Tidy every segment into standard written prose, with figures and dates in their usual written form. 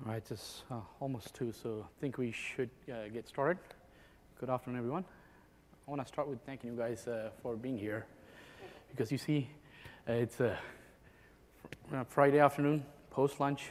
All right, it's almost 2, so I think we should get started. Good afternoon, everyone. I want to start with thanking you guys for being here, because you see, it's Friday afternoon, post-lunch,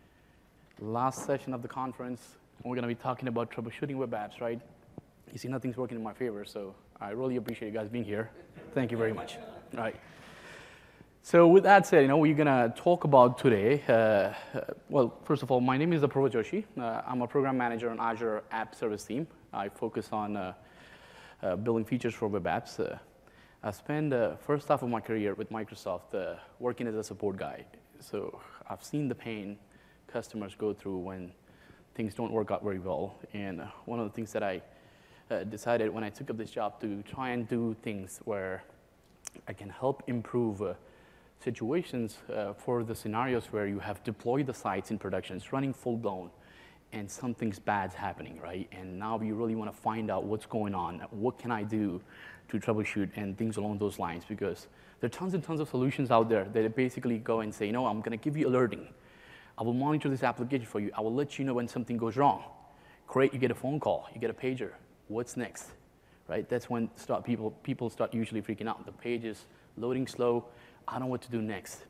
last session of the conference, and we're going to be talking about troubleshooting web apps, right? You see, nothing's working in my favor, so I really appreciate you guys being here. Thank you very much. All right. So with that said, we're going to talk about today, well, first of all, my name is Apurva Joshi. I'm a program manager on Azure App Service team. I focus on building features for web apps. I spent the first half of my career with Microsoft working as a support guy. So I've seen the pain customers go through when things don't work out very well. And one of the things that I decided when I took up this job to try and do things where I can help improve situations for the scenarios where you have deployed the sites in production, it's running full-blown, and something's bad's happening, right? And now you really want to find out what's going on. What can I do to troubleshoot and things along those lines? Because there are tons and tons of solutions out there that basically go and say, I'm going to give you alerting. I will monitor this application for you. I will let you know when something goes wrong. Great, you get a phone call, you get a pager. What's next, right? That's when people start usually freaking out. The page is loading slow. I don't know what to do next.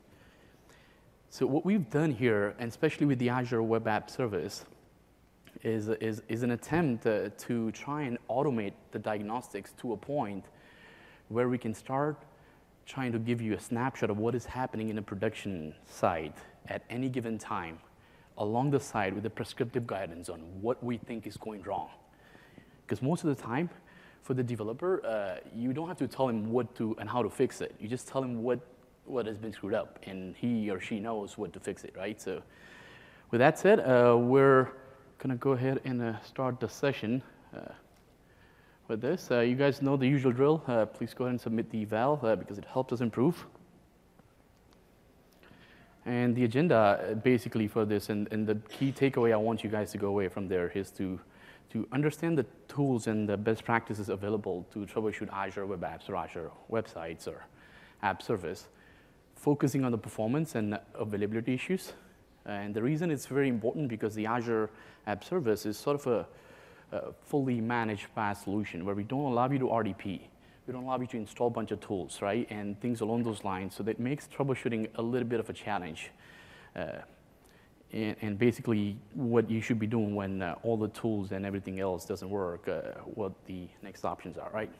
So what we've done here, and especially with the Azure Web App Service, is an attempt to try and automate the diagnostics to a point where we can start trying to give you a snapshot of what is happening in a production site at any given time, along the side with the prescriptive guidance on what we think is going wrong. Because most of the time, for the developer, you don't have to tell him what to and how to fix it. You just tell him what has been screwed up, and he or she knows what to fix it, right? So with that said, we're going to go ahead and start the session with this. You guys know the usual drill. Please go ahead and submit the eval because it helps us improve. And the agenda basically for this, and the key takeaway I want you guys to go away from there is to understand the tools and the best practices available to troubleshoot Azure web apps or Azure websites or app service, focusing on the performance and availability issues. And the reason it's very important because the Azure App Service is sort of a fully managed PaaS solution where we don't allow you to RDP. We don't allow you to install a bunch of tools, right? And things along those lines. So that makes troubleshooting a little bit of a challenge. And basically what you should be doing when all the tools and everything else doesn't work, what the next options are, right?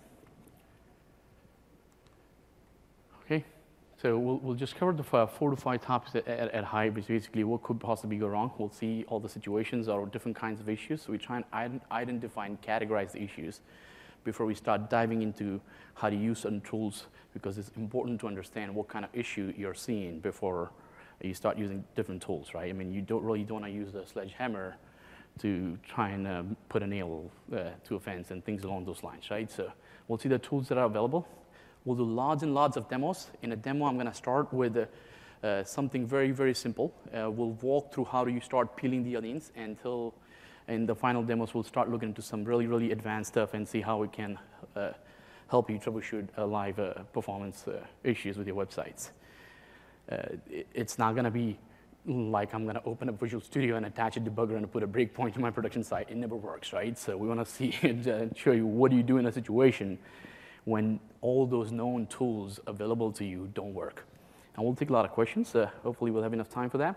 Okay. So we'll just cover the 4 to 5 topics at high, which basically what could possibly go wrong. We'll see all the situations or different kinds of issues. So we try and identify and categorize the issues before we start diving into how to use certain tools, because it's important to understand what kind of issue you're seeing before you start using different tools, right? I mean, you don't want to use a sledgehammer to try and put a nail to a fence and things along those lines, right? So we'll see the tools that are available. We'll do lots and lots of demos. In a demo, I'm going to start with something very, very simple. We'll walk through how do you start peeling the onions until in the final demos, we'll start looking into some really, really advanced stuff and see how we can help you troubleshoot live performance issues with your websites. It's not going to be like I'm going to open up Visual Studio and attach a debugger and put a breakpoint to my production site. It never works, right? So we want to see and show you what do you do in a situation when all those known tools available to you don't work. And we'll take a lot of questions. Hopefully we'll have enough time for that.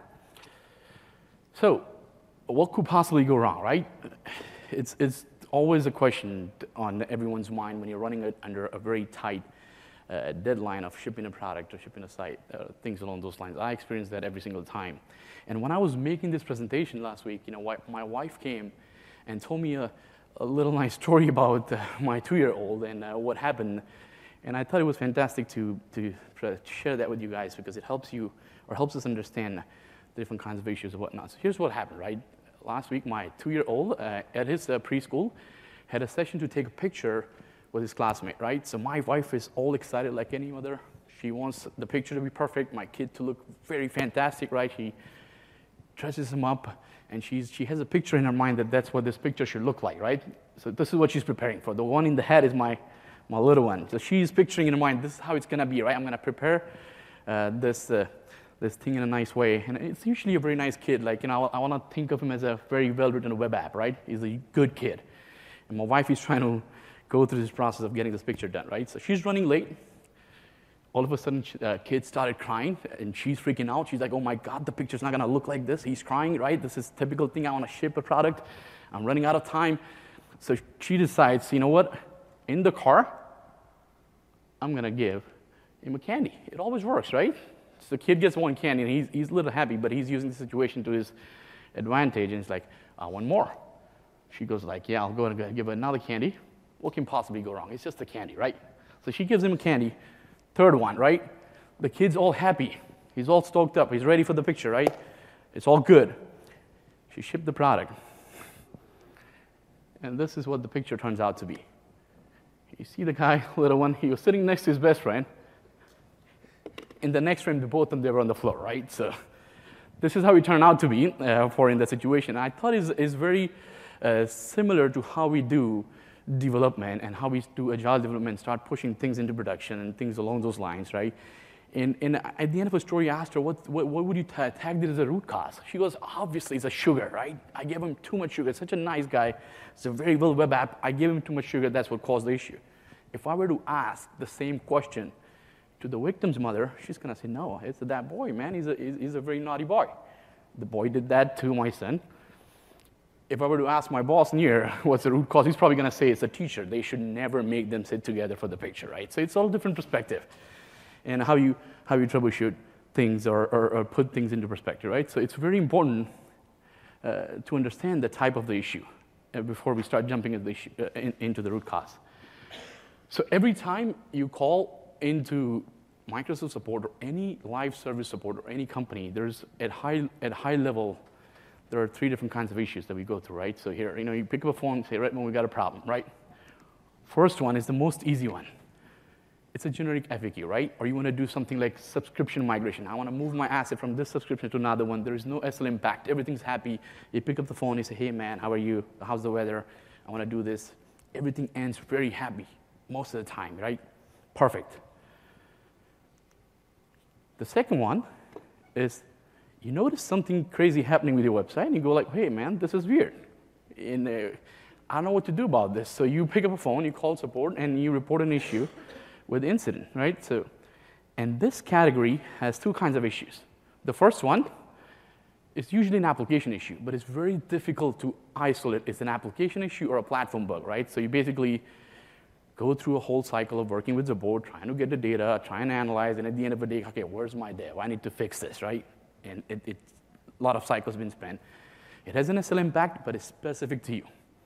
So what could possibly go wrong, right? It's always a question on everyone's mind when you're running it under a very tight deadline of shipping a product or shipping a site, things along those lines. I experience that every single time. And when I was making this presentation last week, my wife came and told me a little nice story about my 2-year-old and what happened. And I thought it was fantastic to share that with you guys because it helps you or helps us understand different kinds of issues and whatnot. So here's what happened, right? Last week, my 2-year-old at his preschool had a session to take a picture with his classmate, right? So my wife is all excited like any mother. She wants the picture to be perfect, my kid to look very fantastic, right? She dresses him up, and she has a picture in her mind that's what this picture should look like, right? So this is what she's preparing for. The one in the head is my little one. So she's picturing in her mind, this is how it's going to be, right? I'm going to prepare this this thing in a nice way. And it's usually a very nice kid. Like, I want to think of him as a very well-written web app, right? He's a good kid. And my wife is trying to go through this process of getting this picture done, right? So she's running late. All of a sudden, kid started crying, and she's freaking out. She's like, oh my God, the picture's not going to look like this. He's crying, right? This is typical thing. I want to ship a product. I'm running out of time. So she decides, you know what? In the car, I'm going to give him a candy. It always works, right? So the kid gets one candy, and he's a little happy, but he's using the situation to his advantage, and he's like, I want more. She goes like, yeah, I'll go and give her another candy. What can possibly go wrong? It's just a candy, right? So she gives him a candy. Third one, right? The kid's all happy. He's all stoked up. He's ready for the picture, right? It's all good. She shipped the product. And this is what the picture turns out to be. You see the guy, little one, he was sitting next to his best friend. In the next frame, both of them, they were on the floor, right? So this is how it turned out to be for in that situation. I thought it's very similar to how we do development and how we do agile development, start pushing things into production and things along those lines, right? And at the end of the story, I asked her, what would you tag it as a root cause? She goes, obviously, it's a sugar, right? I gave him too much sugar. Such a nice guy. It's a very well web app. I gave him too much sugar. That's what caused the issue. If I were to ask the same question to the victim's mother, she's going to say, no, it's that boy, man. He's a very naughty boy. The boy did that to my son. If I were to ask my boss near what's the root cause, he's probably going to say it's a teacher. They should never make them sit together for the picture, right? So it's all different perspective and how you troubleshoot things or put things into perspective, right? So it's very important to understand the type of the issue before we start jumping at the issue, into the root cause. So every time you call into Microsoft support or any live service support or any company, there's at high level, there are 3 different kinds of issues that we go through, right? So here, you pick up a phone and say, Redmond, we got a problem, right? First one is the most easy one. It's a generic FAQ, right? Or you want to do something like subscription migration. I want to move my asset from this subscription to another one. There is no SL impact. Everything's happy. You pick up the phone, you say, hey, man, how are you? How's the weather? I want to do this. Everything ends very happy most of the time, right? Perfect. The second one is you notice something crazy happening with your website, and you go like, hey, man, this is weird. And I don't know what to do about this. So you pick up a phone, you call support, and you report an issue with the incident, right? So, and this category has 2 kinds of issues. The first one is usually an application issue, but it's very difficult to isolate. It's an application issue or a platform bug, right? So you basically go through a whole cycle of working with the board, trying to get the data, trying to analyze, and at the end of the day, okay, where's my dev? I need to fix this, right? And a lot of cycles been spent. It has an SL impact, but it's specific to you.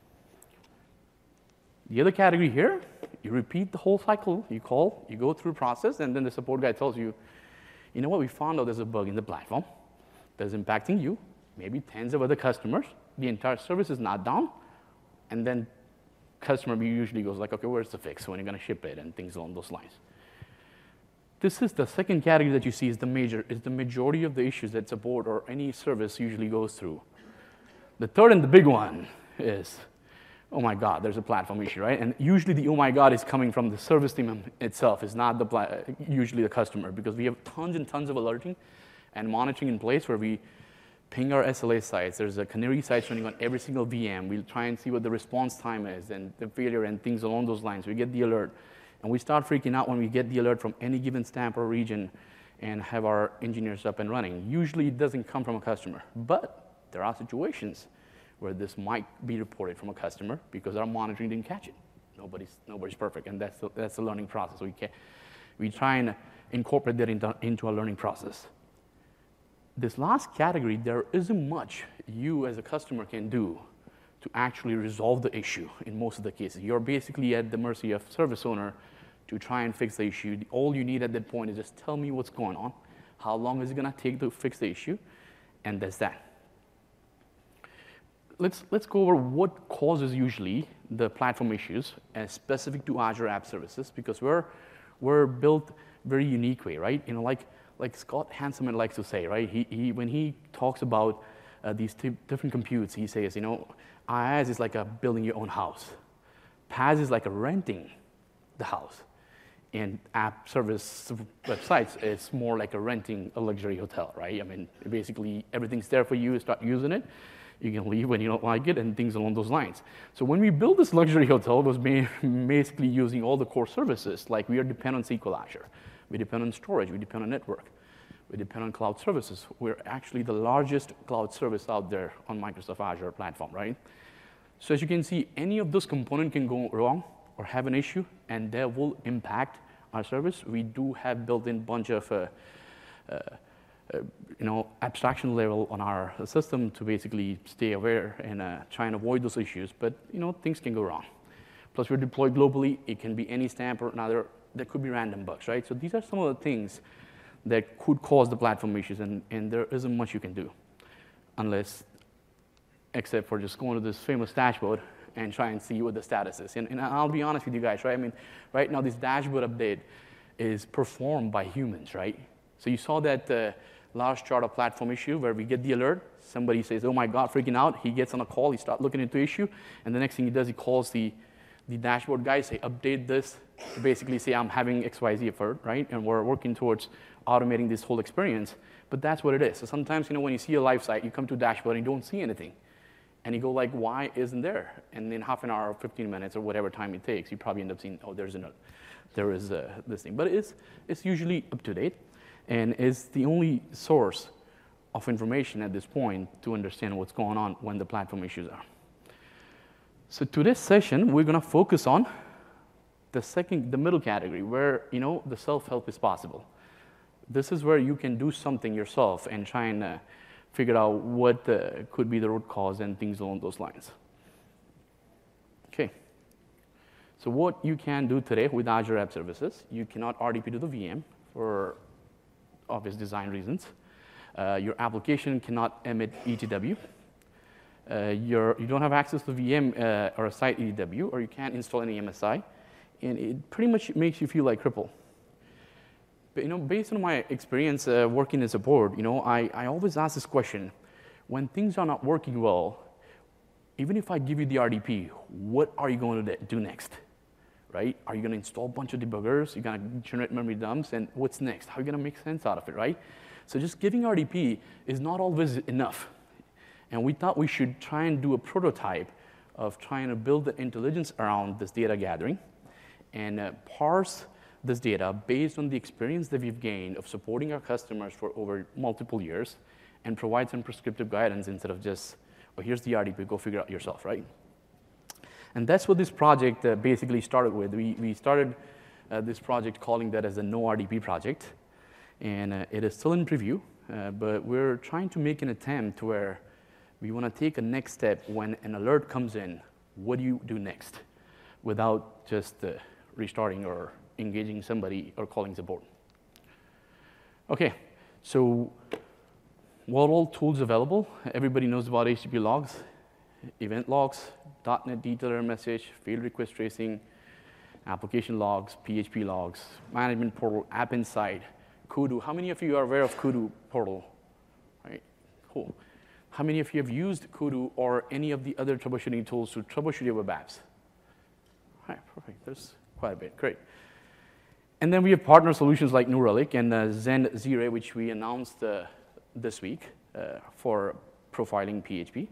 The other category here, you repeat the whole cycle. You call, you go through the process, and then the support guy tells you, you know what, we found out there's a bug in the platform that's impacting you, maybe tens of other customers. The entire service is not down. And then customer usually goes like, okay, where's the fix? When are you going to ship it? And things along those lines. This is the second category that you see is the majority of the issues that support or any service usually goes through. The third and the big one is, oh my God, there's a platform issue, right? And usually the oh my God is coming from the service team itself. It's not usually the customer, because we have tons and tons of alerting and monitoring in place where we ping our SLA sites. There's a canary sites running on every single VM. We'll try and see what the response time is and the failure and things along those lines. We get the alert. And we start freaking out when we get the alert from any given stamp or region and have our engineers up and running. Usually it doesn't come from a customer, but there are situations where this might be reported from a customer because our monitoring didn't catch it. Nobody's perfect, and that's the learning process. We try and incorporate that into our learning process. This last category, there isn't much you as a customer can do to actually resolve the issue in most of the cases. You're basically at the mercy of service owner to try and fix the issue. All you need at that point is just tell me what's going on, how long is it going to take to fix the issue, and that's that. Let's go over what causes usually the platform issues as specific to Azure App Services, because we're built very unique way, right? Like Scott Hanselman likes to say, right? When he talks about these different computes, he says, IaaS is like a building your own house. PaaS is like a renting the house. And app service websites, it's more like renting a luxury hotel, right? I mean, basically everything's there for you. You start using it. You can leave when you don't like it and things along those lines. So when we built this luxury hotel, it was basically using all the core services. Like we are dependent on SQL Azure. We depend on storage. We depend on network. We depend on cloud services. We're actually the largest cloud service out there on Microsoft Azure platform, right? So as you can see, any of those components can go wrong or have an issue, and that will impact our service. We do have built-in bunch of abstraction level on our system to basically stay aware and try and avoid those issues. But things can go wrong. Plus, we're deployed globally. It can be any stamp or another. There could be random bugs, right? So these are some of the things that could cause the platform issues, and there isn't much you can do, except for just going to this famous dashboard and try and see what the status is. And I'll be honest with you guys, right? I mean, right now this dashboard update is performed by humans, right? So you saw that large chart of platform issue where we get the alert. Somebody says, oh my God, freaking out. He gets on a call. He starts looking into the issue. And the next thing he does, he calls the dashboard guy, say, update this. Basically say, I'm having XYZ effort, right? And we're working towards automating this whole experience. But that's what it is. So sometimes, when you see a live site, you come to a dashboard and you don't see anything. And you go like, why isn't there? And in half an hour or 15 minutes or whatever time it takes, you probably end up seeing, oh, there is this thing. But it's usually up to date. And it's the only source of information at this point to understand what's going on when the platform issues are. So today's session, we're going to focus on the middle category, where the self-help is possible. This is where you can do something yourself and try and figure out what could be the root cause and things along those lines. Okay. So what you can do today with Azure App Services, you cannot RDP to the VM for obvious design reasons. Your application cannot emit ETW. You don't have access to VM or a site ETW, or you can't install any MSI. And it pretty much makes you feel like cripple. But based on my experience working as a board, I always ask this question: when things are not working well, even if I give you the RDP, what are you going to do next? Right? Are you going to install a bunch of debuggers? You're going to generate memory dumps, and what's next? How are you going to make sense out of it, right? So just giving RDP is not always enough. And we thought we should try and do a prototype of trying to build the intelligence around this data gathering and parse this data based on the experience that we've gained of supporting our customers for over multiple years, and provide some prescriptive guidance instead of just, well, here's the RDP, go figure it out yourself, right? And that's what this project basically started with. We started this project calling that as a no RDP project, and it is still in preview, but we're trying to make an attempt where we want to take a next step when an alert comes in. What do you do next without just restarting or engaging somebody or calling support? Okay, so what all tools available? Everybody knows about HTTP logs, event logs, .NET detailer message, field request tracing, application logs, PHP logs, management portal, App Insight, Kudu. How many of you are aware of Kudu portal? Right, cool. How many of you have used Kudu or any of the other troubleshooting tools to troubleshoot your web apps? All right, perfect. There's quite a bit. Great. And then we have partner solutions like New Relic and Zen Z-Ray, which we announced this week for profiling PHP.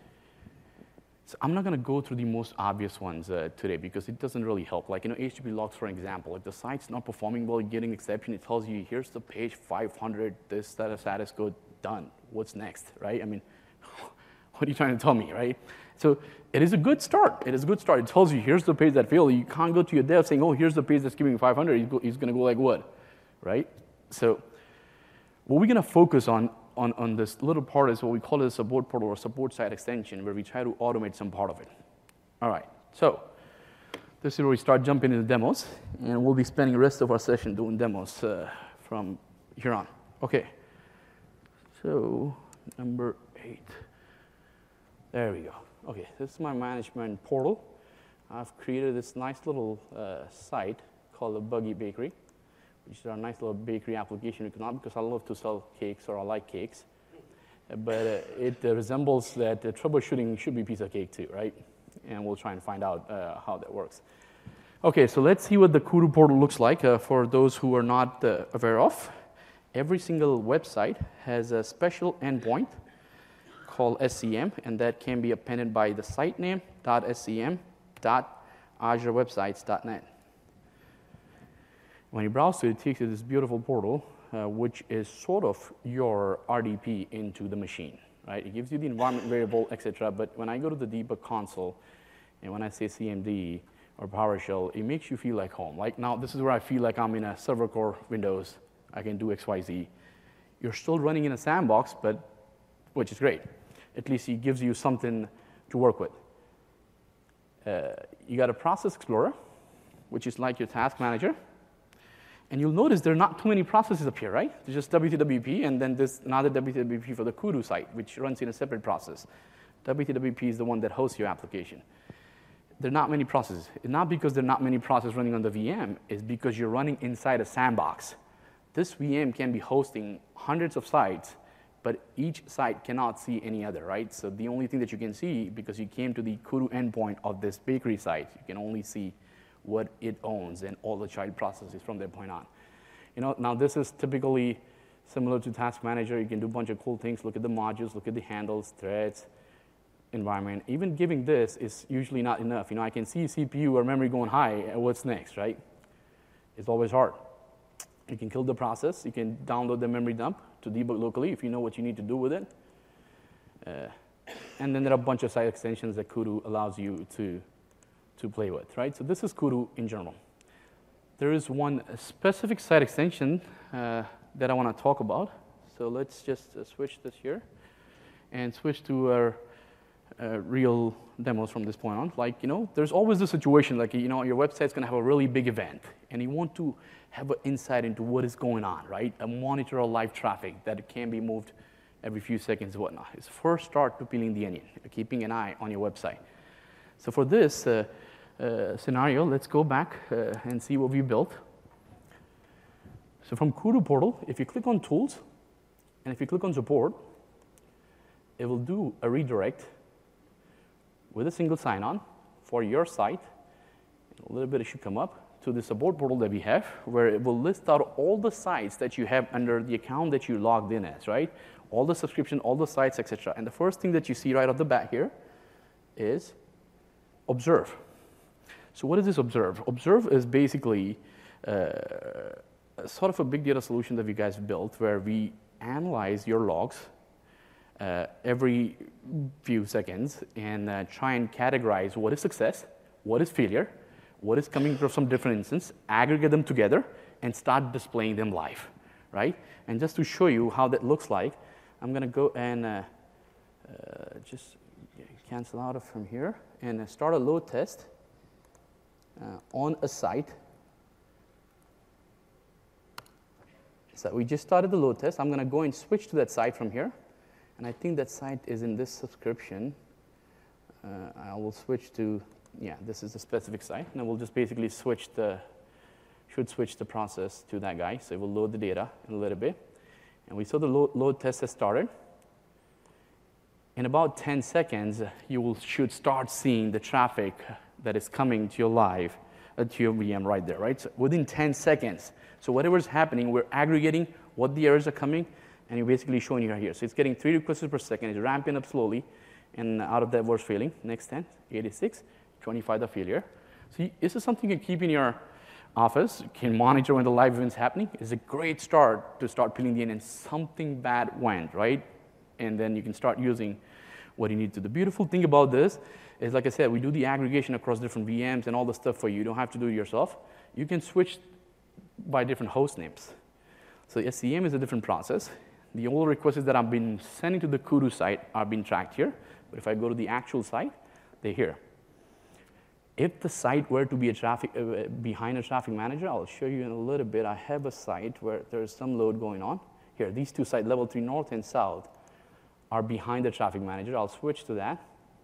So I'm not going to go through the most obvious ones today because it doesn't really help. Like, HTTP logs, for example. If the site's not performing well, you're getting exception, it tells you, here's the page 500, this status code, done. What's next, right? I mean, what are you trying to tell me, right? So it is a good start. It is a good start. It tells you, here's the page that failed. You can't go to your dev saying, oh, here's the page that's giving 500. He's going to go like what, right? So what we're going to focus on this little part is what we call a support portal or support site extension, where we try to automate some part of it. All right, so this is where we start jumping into demos, and we'll be spending the rest of our session doing demos from here on. Okay, so number 8. There we go. Okay, this is my management portal. I've created this nice little site called the Buggy Bakery, which is a nice little bakery application. Not because I love to sell cakes or I like cakes, but it resembles that troubleshooting should be a piece of cake too, right? And we'll try and find out how that works. Okay, so let's see what the Kudu portal looks like for those who are not aware of. Every single website has a special endpoint called SCM, and that can be appended by the site name .scm.azurewebsites.net. When you browse to it, it takes you to this beautiful portal, which is sort of your RDP into the machine, right? It gives you the environment variable, etc. But when I go to the debug console, and when I say CMD or PowerShell, it makes you feel like home. Like now, this is where I feel like I'm in a server core Windows. I can do X, Y, Z. You're still running in a sandbox, but which is great. At least it gives you something to work with. You got a process explorer, which is like your task manager. And you'll notice there are not too many processes up here, right? There's just WTWP, and then there's another WTWP for the Kudu site, which runs in a separate process. WTWP is the one that hosts your application. There are not many processes. It's not because there are not many processes running on the VM. It's because you're running inside a sandbox. This VM can be hosting hundreds of sites, but each site cannot see any other, right? So the only thing that you can see, because you came to the Kudu endpoint of this bakery site, you can only see what it owns and all the child processes from that point on. Now this is typically similar to Task Manager. You can do a bunch of cool things. Look at the modules, look at the handles, threads, environment. Even giving this is usually not enough. I can see CPU or memory going high, and what's next, right? It's always hard. You can kill the process. You can download the memory dump to debug locally if you know what you need to do with it. And then there are a bunch of site extensions that Kudu allows you to play with, right? So this is Kudu in general. There is one specific site extension that I want to talk about. So let's just switch this here and switch to our real demos from this point on. Like, there's always a situation like, your website's going to have a really big event, and you want to have an insight into what is going on, right? A monitor of live traffic that can be moved every few seconds and whatnot. It's first start to peeling the onion, keeping an eye on your website. So for this scenario, let's go back and see what we built. So from Kudu portal, if you click on tools, and if you click on support, it will do a redirect with a single sign-on for your site. A little bit, it should come up to the support portal that we have, where it will list out all the sites that you have under the account that you logged in as, right? All the subscription, all the sites, etc. And the first thing that you see right off the bat here is observe. So what is this observe? Observe is basically sort of a big data solution that we guys built, where we analyze your logs every few seconds and try and categorize what is success, what is failure, what is coming from some different instance, aggregate them together, and start displaying them live, right? And just to show you how that looks like, I'm going to go and just cancel out of from here and start a load test on a site. So we just started the load test. I'm going to go and switch to that site from here. And I think that site is in this subscription. I will switch to, this is the specific site. And we'll just basically switch the process to that guy. So it will load the data in a little bit. And we saw the load test has started. In about 10 seconds, you should start seeing the traffic that is coming to your live, to your VM right there, right? So within 10 seconds. So whatever is happening, we're aggregating what the errors are coming, and you're basically showing you right here. So it's getting 3 requests per second. It's ramping up slowly, and out of that, what's failing? Next 10, 86, 25 the failure. So this is something you can keep in your office. You can monitor when the live event's happening. It's a great start to start peeling the onion, and something bad went, right? And then you can start using what you need to. The beautiful thing about this is, like I said, we do the aggregation across different VMs and all the stuff for you. You don't have to do it yourself. You can switch by different host names. So SCM is a different process. The old requests that I've been sending to the Kudu site are being tracked here. But if I go to the actual site, they're here. If the site were to be behind a traffic manager, I'll show you in a little bit. I have a site where there's some load going on. Here, these two sites, level 3 north and south, are behind the traffic manager. I'll switch to that.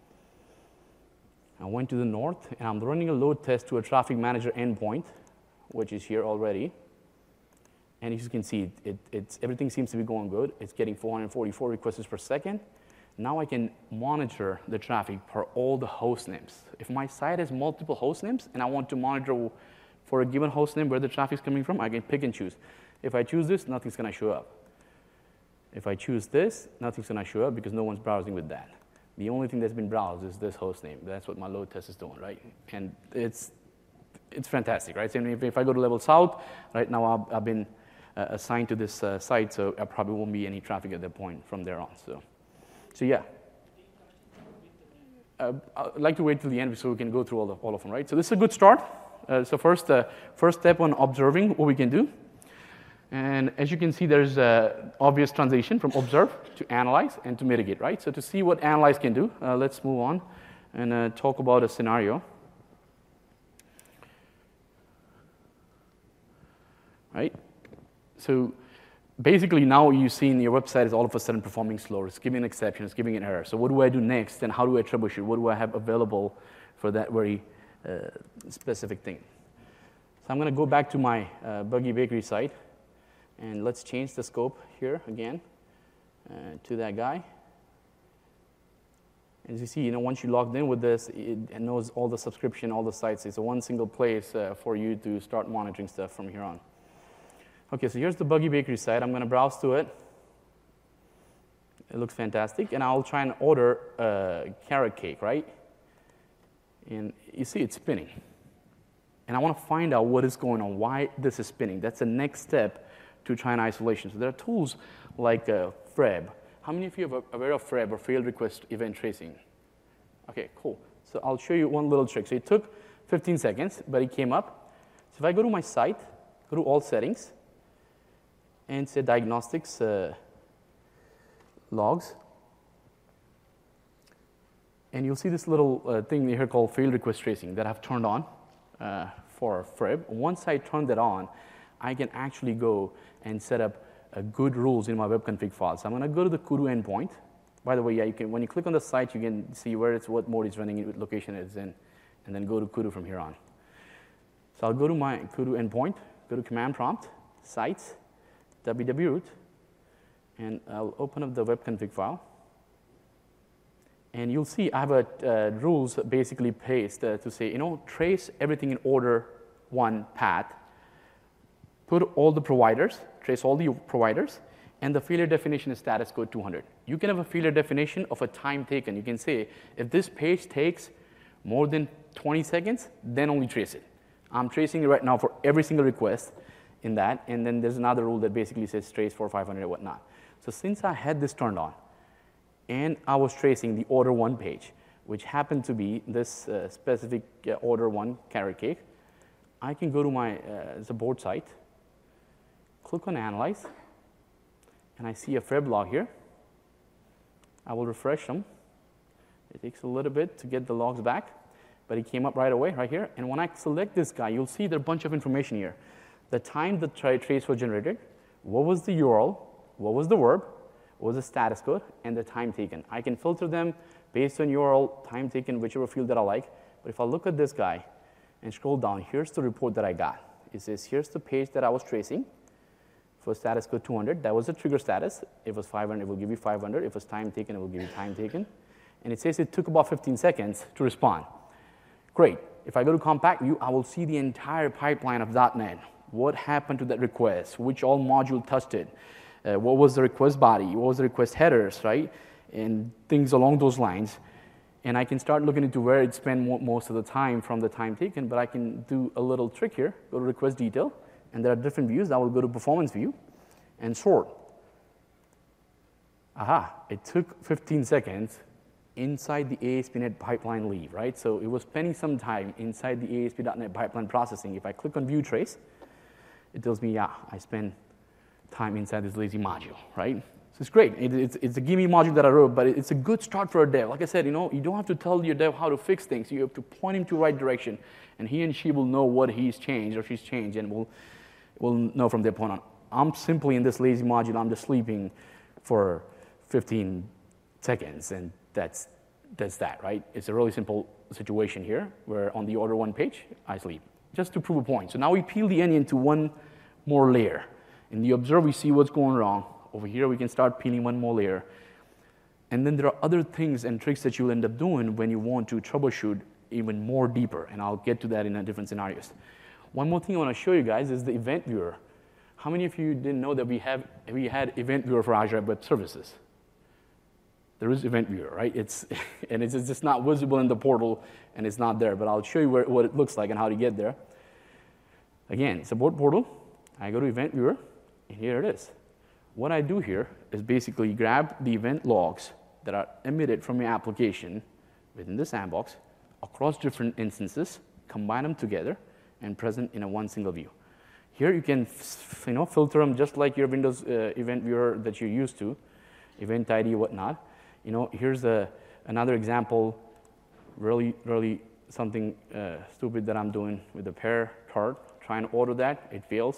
I went to the north, and I'm running a load test to a traffic manager endpoint, which is here already. And as you can see, everything seems to be going good. It's getting 444 requests per second. Now I can monitor the traffic for all the host names. If my site has multiple host names and I want to monitor for a given host name where the traffic is coming from, I can pick and choose. If I choose this, nothing's going to show up. If I choose this, nothing's going to show up because no one's browsing with that. The only thing that's been browsed is this host name. That's what my load test is doing, right? And it's fantastic, right? So if I go to Level South, right now I've been assigned to this site, so I probably won't be any traffic at that point from there on. So yeah. I'd like to wait till the end so we can go through all of them, right? So this is a good start. So first step on observing what we can do. And as you can see, there's an obvious transition from observe to analyze and to mitigate, right? So to see what analyze can do, let's move on and talk about a scenario. Right? So basically now you see in your website is all of a sudden performing slower. It's giving an exception, it's giving an error. So what do I do next and how do I troubleshoot? What do I have available for that very specific thing? So I'm going to go back to my Buggy Bakery site. And let's change the scope here again to that guy. As you see, once you logged in with this, it knows all the subscription, all the sites. It's a one single place for you to start monitoring stuff from here on. Okay, so here's the Buggy Bakery site. I'm going to browse to it. It looks fantastic. And I'll try and order a carrot cake, right? And you see it's spinning. And I want to find out what is going on, why this is spinning. That's the next step to try and isolation. So there are tools like FREB. How many of you are aware of FREB, or failed request event tracing? Okay, cool. So I'll show you one little trick. So it took 15 seconds, but it came up. So if I go to my site, go to all settings, and say diagnostics logs, and you'll see this little thing here called failed request tracing that I've turned on for FREB. Once I turn that on, I can actually go and set up good rules in my web config file. So I'm going to go to the Kudu endpoint. By the way, yeah, you can, when you click on the site, you can see where it's, what mode it's running, what location it's in, and then go to Kudu from here on. So I'll go to my Kudu endpoint, go to command prompt, sites, www-root, and I'll open up the web config file. And you'll see I have a rules basically paste to say, trace everything in order one path. Put all the providers, trace all the providers, and the failure definition is status code 200. You can have a failure definition of a time taken. You can say, if this page takes more than 20 seconds, then only trace it. I'm tracing it right now for every single request in that, and then there's another rule that basically says trace for 500 and whatnot. So since I had this turned on, and I was tracing the order one page, which happened to be this specific order one carrot cake, I can go to my support site, click on Analyze, and I see a FREB log here. I will refresh them. It takes a little bit to get the logs back, but it came up right away, right here. And when I select this guy, you'll see there are a bunch of information here. The time the trace was generated, what was the URL, what was the verb, what was the status code, and the time taken. I can filter them based on URL, time taken, whichever field that I like. But if I look at this guy and scroll down, here's the report that I got. It says, here's the page that I was tracing. For status code 200, that was the trigger status. If it was 500, it will give you 500. If it was time taken, it will give you time taken. And it says it took about 15 seconds to respond. Great. If I go to Compact View, I will see the entire pipeline of .NET. What happened to that request? Which all module touched it? What was the request body? What was the request headers, right? And things along those lines. And I can start looking into where it spent most of the time from the time taken, but I can do a little trick here. Go to request detail. And there are different views. I will go to performance view and sort. Aha, it took 15 seconds inside the ASP.NET pipeline leave, right? So it was spending some time inside the ASP.NET pipeline processing. If I click on view trace, it tells me, yeah, I spent time inside this lazy module, right? So it's great. It's a gimme module that I wrote, but it's a good start for a dev. Like I said, you don't have to tell your dev how to fix things. You have to point him to the right direction, and he and she will know what he's changed or she's changed, and will know from their point on. I'm simply in this lazy module, I'm just sleeping for 15 seconds, and that's that, right? It's a really simple situation here, where on the order one page, I sleep, just to prove a point. So now we peel the onion to one more layer. In the observe, we see what's going wrong. Over here, we can start peeling one more layer. And then there are other things and tricks that you'll end up doing when you want to troubleshoot even more deeper, and I'll get to that in different scenarios. One more thing I want to show you guys is the event viewer. How many of you didn't know that we had event viewer for Azure Web Services? There is event viewer, right? It's just not visible in the portal, and it's not there, but I'll show you what it looks like and how to get there. Again, support portal, I go to event viewer, and here it is. What I do here is basically grab the event logs that are emitted from your application within the sandbox across different instances, combine them together, and present in one single view. Here you can filter them just like your Windows event viewer that you're used to, event ID, whatnot. Here's another example, really something stupid that I'm doing with the pair chart. Try and order that, it fails.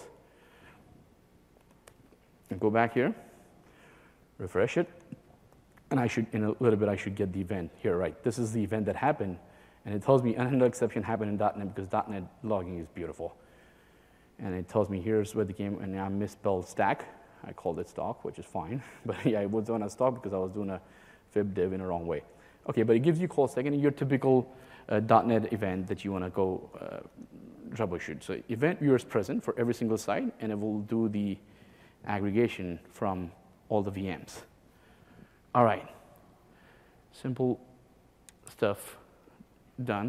And go back here, refresh it, and in a little bit, I should get the event here, right? This is the event that happened, and it tells me unhandled exception happened in .NET because .NET logging is beautiful. And it tells me here's where the game, and I misspelled stack. I called it stock, which is fine. But yeah, it was on a stock because I was doing a fib div in the wrong way. Okay, but it gives you call second, your typical .NET event that you want to go troubleshoot. So event viewer is present for every single site, and it will do the aggregation from all the VMs. All right, simple stuff done.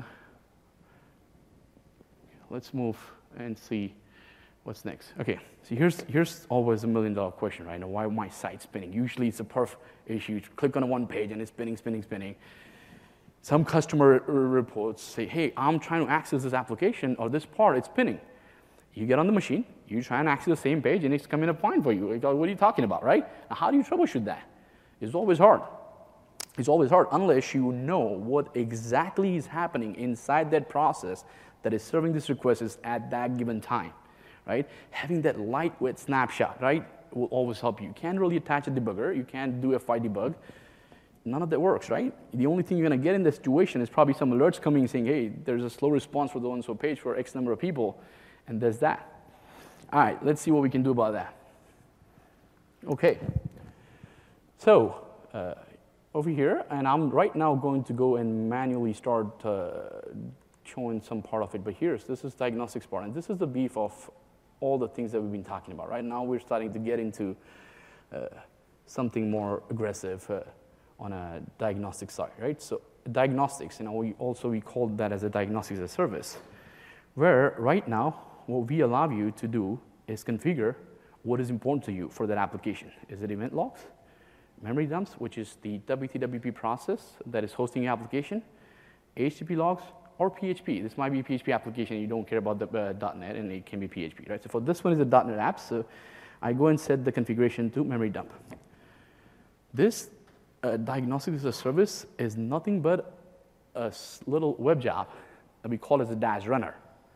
Let's move and see what's next. Okay, so here's always $1 million question, right? Now, why my site spinning? Usually it's a perf issue. You click on one page and it's spinning. Some customer reports say, hey, I'm trying to access this application or this part, it's spinning. You get on the machine, you try and access the same page, and it's coming up fine for you. What are you talking about, right? Now, how do you troubleshoot that? It's always hard. It's always hard unless you know what exactly is happening inside that process that is serving this request at that given time, right? Having that lightweight snapshot, right, will always help you. You can't really attach a debugger. You can't do FI debug. None of that works, right? The only thing you're going to get in this situation is probably some alerts coming saying, hey, there's a slow response for the one-so page for X number of people, and there's that. All right, let's see what we can do about that. Okay. So over here, and I'm right now going to go and manually start showing some part of it, but this is diagnostics part, and this is the beef of all the things that we've been talking about. Right now we're starting to get into something more aggressive on a diagnostic side, right? So diagnostics, we call that as a diagnostics as a service, where right now what we allow you to do is configure what is important to you for that application. Is it event logs, memory dumps, which is the WTWP process that is hosting your application, HTTP logs, or PHP. This might be a PHP application. You don't care about the .NET, and it can be PHP, right? So for this one is a .NET app, so I go and set the configuration to memory dump. This diagnostics as a service is nothing but a little web job that we call as a Dash runner.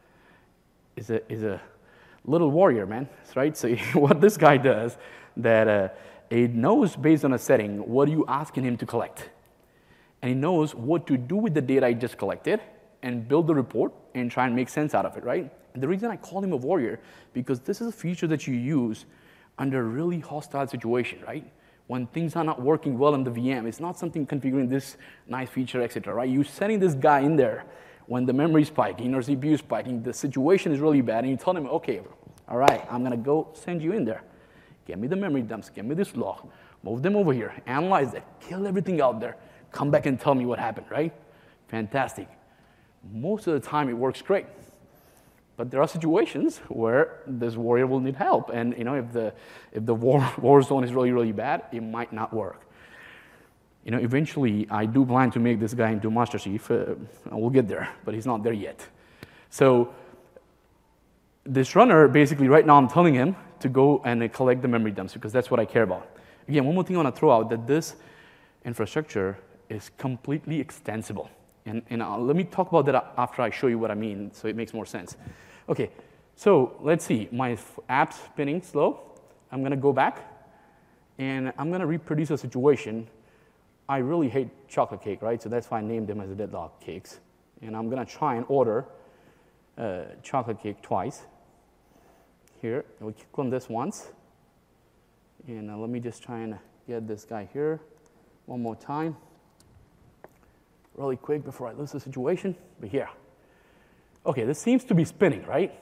Is a little warrior, man, right? So what this guy does, that it knows based on a setting what are you asking him to collect, and he knows what to do with the data I just collected and build the report and try and make sense out of it, right? And the reason I call him a warrior, because this is a feature that you use under a really hostile situation, right? When things are not working well in the VM, it's not something configuring this nice feature, etc., right? You're setting this guy in there when the memory is spiking or CPU is spiking, the situation is really bad, and you tell him, okay, all right, I'm gonna go send you in there. Get me the memory dumps, get me this log, move them over here, analyze it, kill everything out there, come back and tell me what happened, right? Fantastic. Most of the time it works great. But there are situations where this warrior will need help, and if the war zone is really bad, it might not work. Eventually I do plan to make this guy into Master Chief. We'll get there, but he's not there yet. So this runner, basically right now I'm telling him to go and collect the memory dumps because that's what I care about. Again, one more thing I want to throw out, that this infrastructure is completely extensible. And let me talk about that after I show you what I mean, so it makes more sense. Okay, so let's see. My app's spinning slow. I'm going to go back, and I'm going to reproduce a situation. I really hate chocolate cake, right? So that's why I named them as the deadlock cakes. And I'm going to try and order chocolate cake twice. Here, we'll click on this once. And let me just try and get this guy here. one more time, really quick before I lose the situation. But here, okay, this seems to be spinning, right?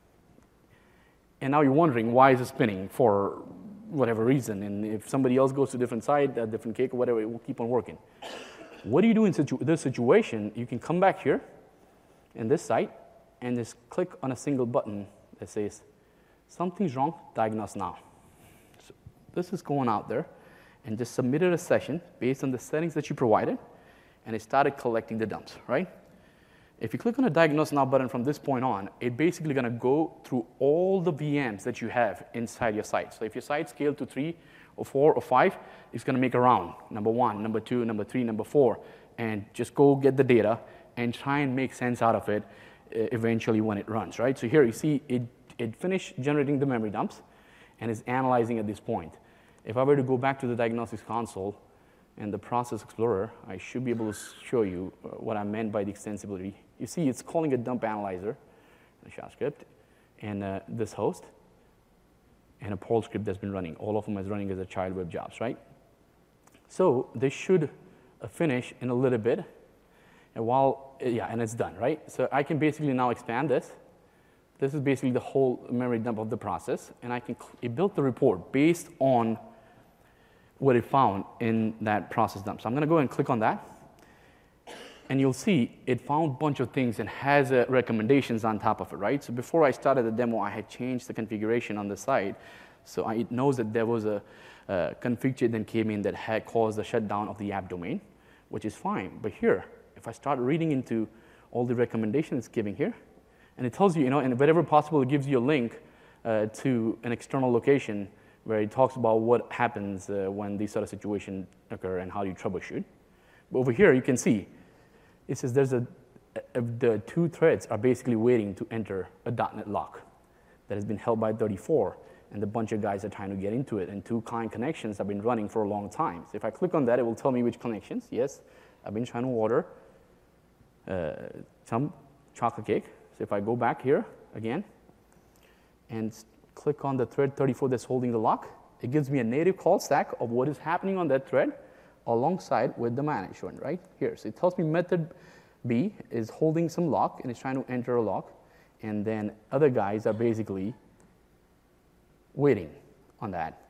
And now you're wondering, why is it spinning for whatever reason? And if somebody else goes to a different side, a different cake or whatever, it will keep on working. What do you do in this situation? You can come back here in this site and just click on a single button that says, something's wrong, diagnose now. So this is going out there and just submitted a session based on the settings that you provided, and it started collecting the dumps, right? If you click on the Diagnose Now button from this point on, it's basically going to go through all the VMs that you have inside your site. So if your site scaled to 3 or 4 or 5, it's going to make a round, number 1, number 2, number 3, number 4, and just go get the data and try and make sense out of it eventually when it runs, right? So here you see it finished generating the memory dumps and is analyzing at this point. If I were to go back to the Diagnostics console and the Process Explorer, I should be able to show you what I meant by the extensibility. You see, it's calling a dump analyzer, a shell script, and this host, and a Perl script that's been running. All of them is running as a child web jobs, right? So they should finish in a little bit, and and it's done, right? So I can basically now expand this. This is basically the whole memory dump of the process, and it built the report based on what it found in that process dump. So I'm going to go and click on that, and you'll see it found a bunch of things and has recommendations on top of it, right? So before I started the demo, I had changed the configuration on the site, so it knows that there was a config change that came in that had caused the shutdown of the app domain, which is fine. But here, if I start reading into all the recommendations it's giving here, and it tells you, and wherever possible, it gives you a link to an external location where it talks about what happens when these sort of situations occur and how you troubleshoot. But over here, you can see, it says the 2 threads are basically waiting to enter a .NET lock that has been held by 34, and a bunch of guys are trying to get into it, and 2 client connections have been running for a long time. So if I click on that, it will tell me which connections. Yes, I've been trying to order some chocolate cake. So if I go back here again and click on the thread 34 that's holding the lock, it gives me a native call stack of what is happening on that thread alongside with the management right here. So it tells me method B is holding some lock and it's trying to enter a lock, and then other guys are basically waiting on that,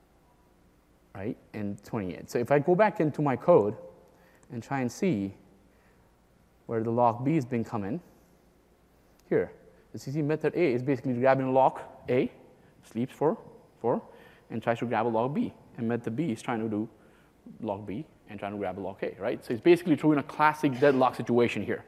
right, in 28. So if I go back into my code and try and see where the lock B has been coming, here, the CC method A is basically grabbing lock A, sleeps for 4, and tries to grab a lock B. And method B is trying to do lock B and trying to grab a lock A, right? So it's basically true in a classic deadlock situation here.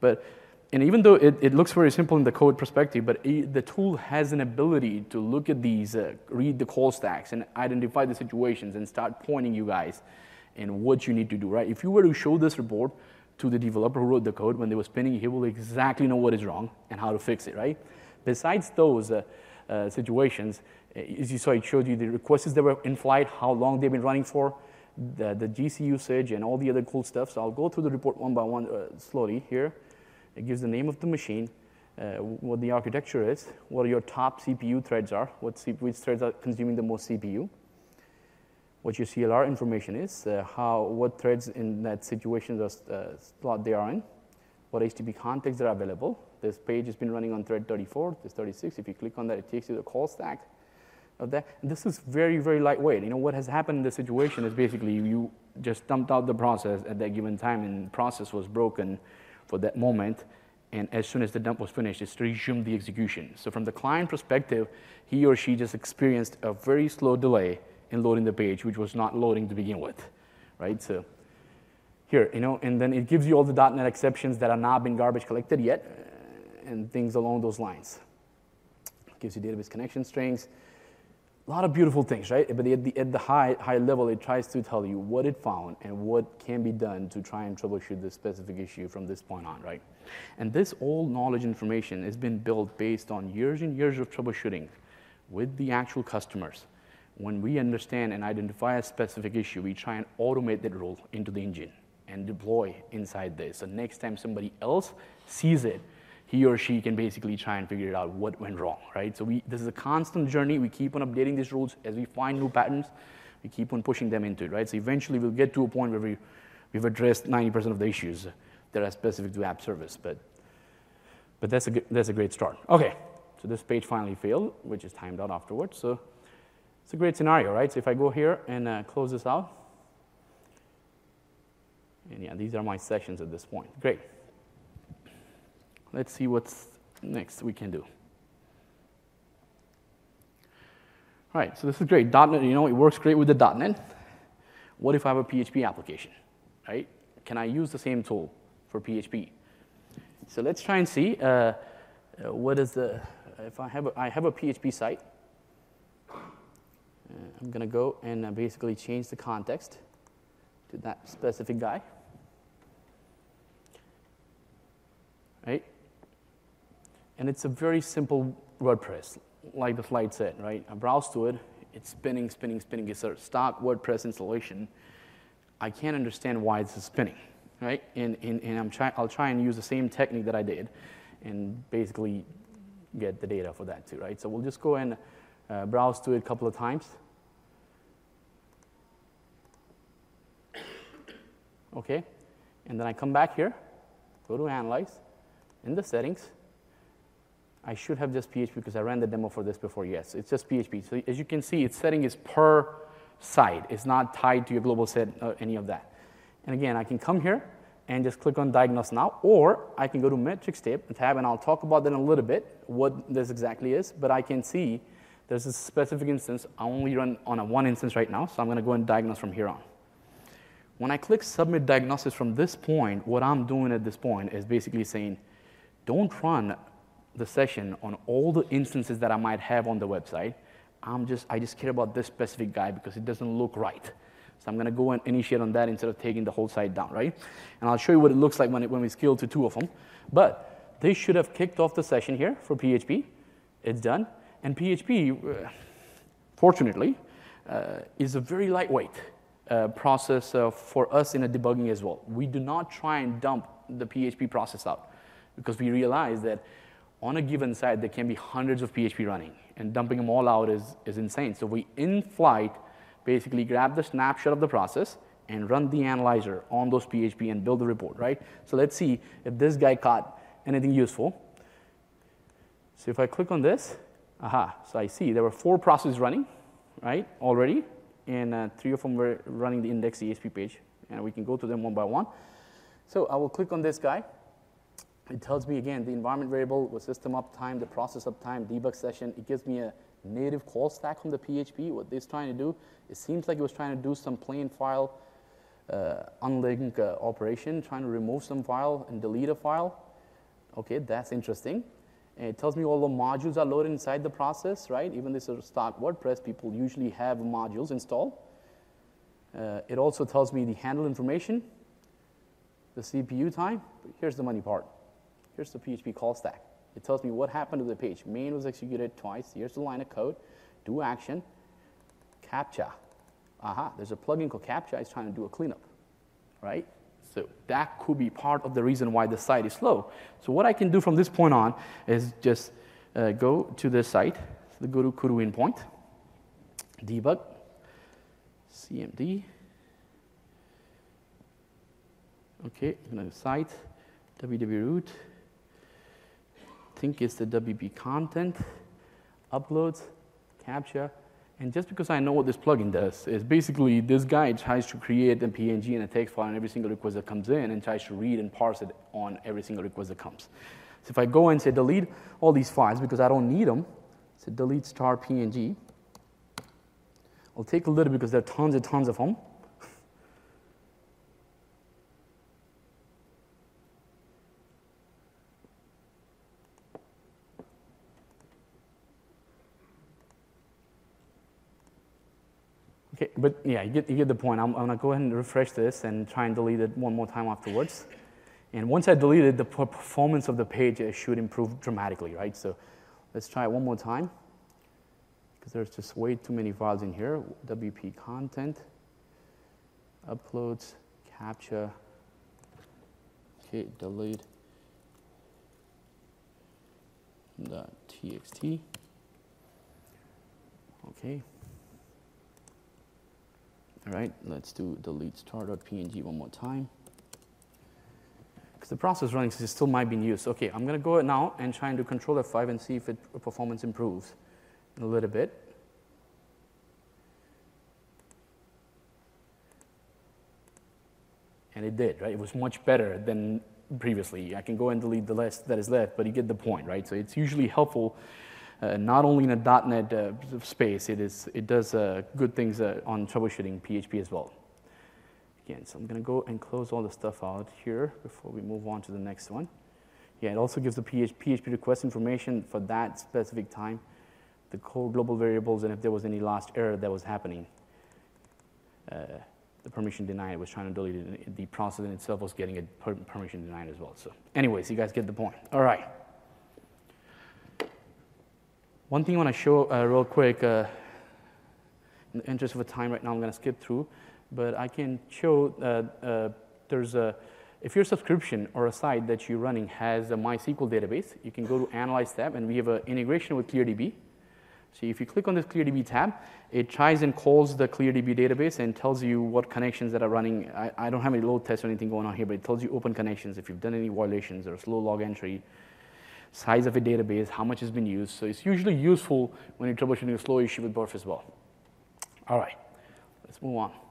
And even though it looks very simple in the code perspective, but the tool has an ability to look at these, read the call stacks, and identify the situations and start pointing you guys in what you need to do, right? If you were to show this report to the developer who wrote the code when they were spinning, he will exactly know what is wrong and how to fix it, right? Besides those situations, as you saw, it showed you the requests that were in flight, how long they've been running for, the GC usage, and all the other cool stuff. So I'll go through the report one by one slowly here. It gives the name of the machine, what the architecture is, what your top CPU threads are, which threads are consuming the most CPU, what your CLR information is, what threads in that situation slot they are in, what HTTP contexts are available. This page has been running on thread 34, this 36. If you click on that, it takes you to the call stack of that. And this is very, very lightweight. What has happened in this situation is basically you just dumped out the process at that given time, and the process was broken for that moment. And as soon as the dump was finished, it's resumed the execution. So from the client perspective, he or she just experienced a very slow delay in loading the page, which was not loading to begin with, right? So here, and then it gives you all the .NET exceptions that are not been garbage collected yet, and things along those lines. It gives you database connection strings, a lot of beautiful things, right? But at the high level, it tries to tell you what it found and what can be done to try and troubleshoot this specific issue from this point on, right? And this all knowledge information has been built based on years and years of troubleshooting with the actual customers. When we understand and identify a specific issue, we try and automate that rule into the engine and deploy inside this. So next time somebody else sees it, he or she can basically try and figure it out what went wrong, right? So this is a constant journey. We keep on updating these rules as we find new patterns. we keep on pushing them into it, right? So eventually we'll get to a point where we've addressed 90% of the issues that are specific to app service, but that's a great start. Okay, so this page finally failed, which is timed out afterwards. So it's a great scenario, right? So if I go here and close this out, and yeah, these are my sessions at this point. Great. Let's see what's next we can do. All right, so this is great. .NET, it works great with the .NET. What if I have a PHP application, right? Can I use the same tool for PHP? So let's try and see what is if I have a PHP site. I'm going to go and basically change the context to that specific guy, right? And it's a very simple WordPress, like the slide said, right? I browse to it, it's spinning. It's a stock WordPress installation. I can't understand why it's spinning, right? And I'll try and use the same technique that I did and basically get the data for that too, right? So we'll just go and browse to it a couple of times. Okay, and then I come back here, go to Analyze, in the settings, I should have just PHP because I ran the demo for this before. Yes, it's just PHP. So as you can see, its setting is per site. It's not tied to your global set, any of that. And again, I can come here and just click on Diagnose Now, or I can go to Metrics tab, and I'll talk about that in a little bit, what this exactly is. But I can see there's a specific instance. I only run on one instance right now, so I'm going to go and diagnose from here on. When I click Submit Diagnosis from this point, what I'm doing at this point is basically saying, don't run the session on all the instances that I might have on the website. I just care about this specific guy because it doesn't look right. So I'm going to go and initiate on that instead of taking the whole site down, right? And I'll show you what it looks like when we scale to 2 of them. But they should have kicked off the session here for PHP. It's done. And PHP, fortunately, is a very lightweight process for us in a debugging as well. We do not try and dump the PHP process out because we realize that on a given site, there can be hundreds of PHP running, and dumping them all out is insane. So we, in flight, basically grab the snapshot of the process and run the analyzer on those PHP and build the report, right? So let's see if this guy caught anything useful. So if I click on this, so I see there were 4 processes running, right, already, and 3 of them were running the index.csp page, and we can go to them one by one. So I will click on this guy. It tells me, again, the environment variable was system uptime, the process uptime, debug session. It gives me a native call stack from the PHP. What it's trying to do, it seems like it was trying to do some plain file unlink operation, trying to remove some file and delete a file. Okay, that's interesting. And it tells me all the modules are loaded inside the process, right? Even this is stock WordPress, people usually have modules installed. It also tells me the handle information, the CPU time. But here's the money part. Here's the PHP call stack. It tells me what happened to the page. Main was executed twice. Here's the line of code. Do action. CAPTCHA. There's a plugin called CAPTCHA. It's trying to do a cleanup, right? So that could be part of the reason why the site is slow. So what I can do from this point on is just go to this site. So go to Kudu endpoint, debug, CMD. Okay, I'm going to site, www-root. I think it's the WP content, uploads, CAPTCHA. And just because I know what this plugin does, is basically this guy tries to create a PNG and a text file on every single request that comes in and tries to read and parse it on every single request that comes. So if I go and say delete all these files because I don't need them, so delete star PNG. I'll take a little because there are tons and tons of them. Okay, but yeah, you get the point. I'm going to go ahead and refresh this and try and delete it one more time afterwards. And once I delete it, the performance of the page should improve dramatically, right? So let's try it one more time because there's just way too many files in here. WP content, uploads, CAPTCHA. Okay, delete the .txt. Okay. All right, let's do delete star.png one more time. Because the process running still might be in use. Okay, I'm going to go now and try and do Control F5 and see if performance improves a little bit. And it did, right? It was much better than previously. I can go and delete the list that is left, but you get the point, right? So it's usually helpful, not only in a .NET space, it does good things on troubleshooting PHP as well. Again, so I'm going to go and close all the stuff out here before we move on to the next one. Yeah, it also gives the PHP request information for that specific time, the core global variables, and if there was any last error that was happening. The permission denied was trying to delete it. The process in itself was getting a permission denied as well. So anyways, you guys get the point. All right. One thing I want to show real quick, in the interest of time right now, I'm going to skip through, but I can show if your subscription or a site that you're running has a MySQL database, you can go to Analyze tab, and we have an integration with ClearDB. So if you click on this ClearDB tab, it tries and calls the ClearDB database and tells you what connections that are running. I don't have any load tests or anything going on here, but it tells you open connections, if you've done any violations or slow log entry, size of a database, how much has been used. So it's usually useful when you're troubleshooting a slow issue with Burf as well. All right, let's move on.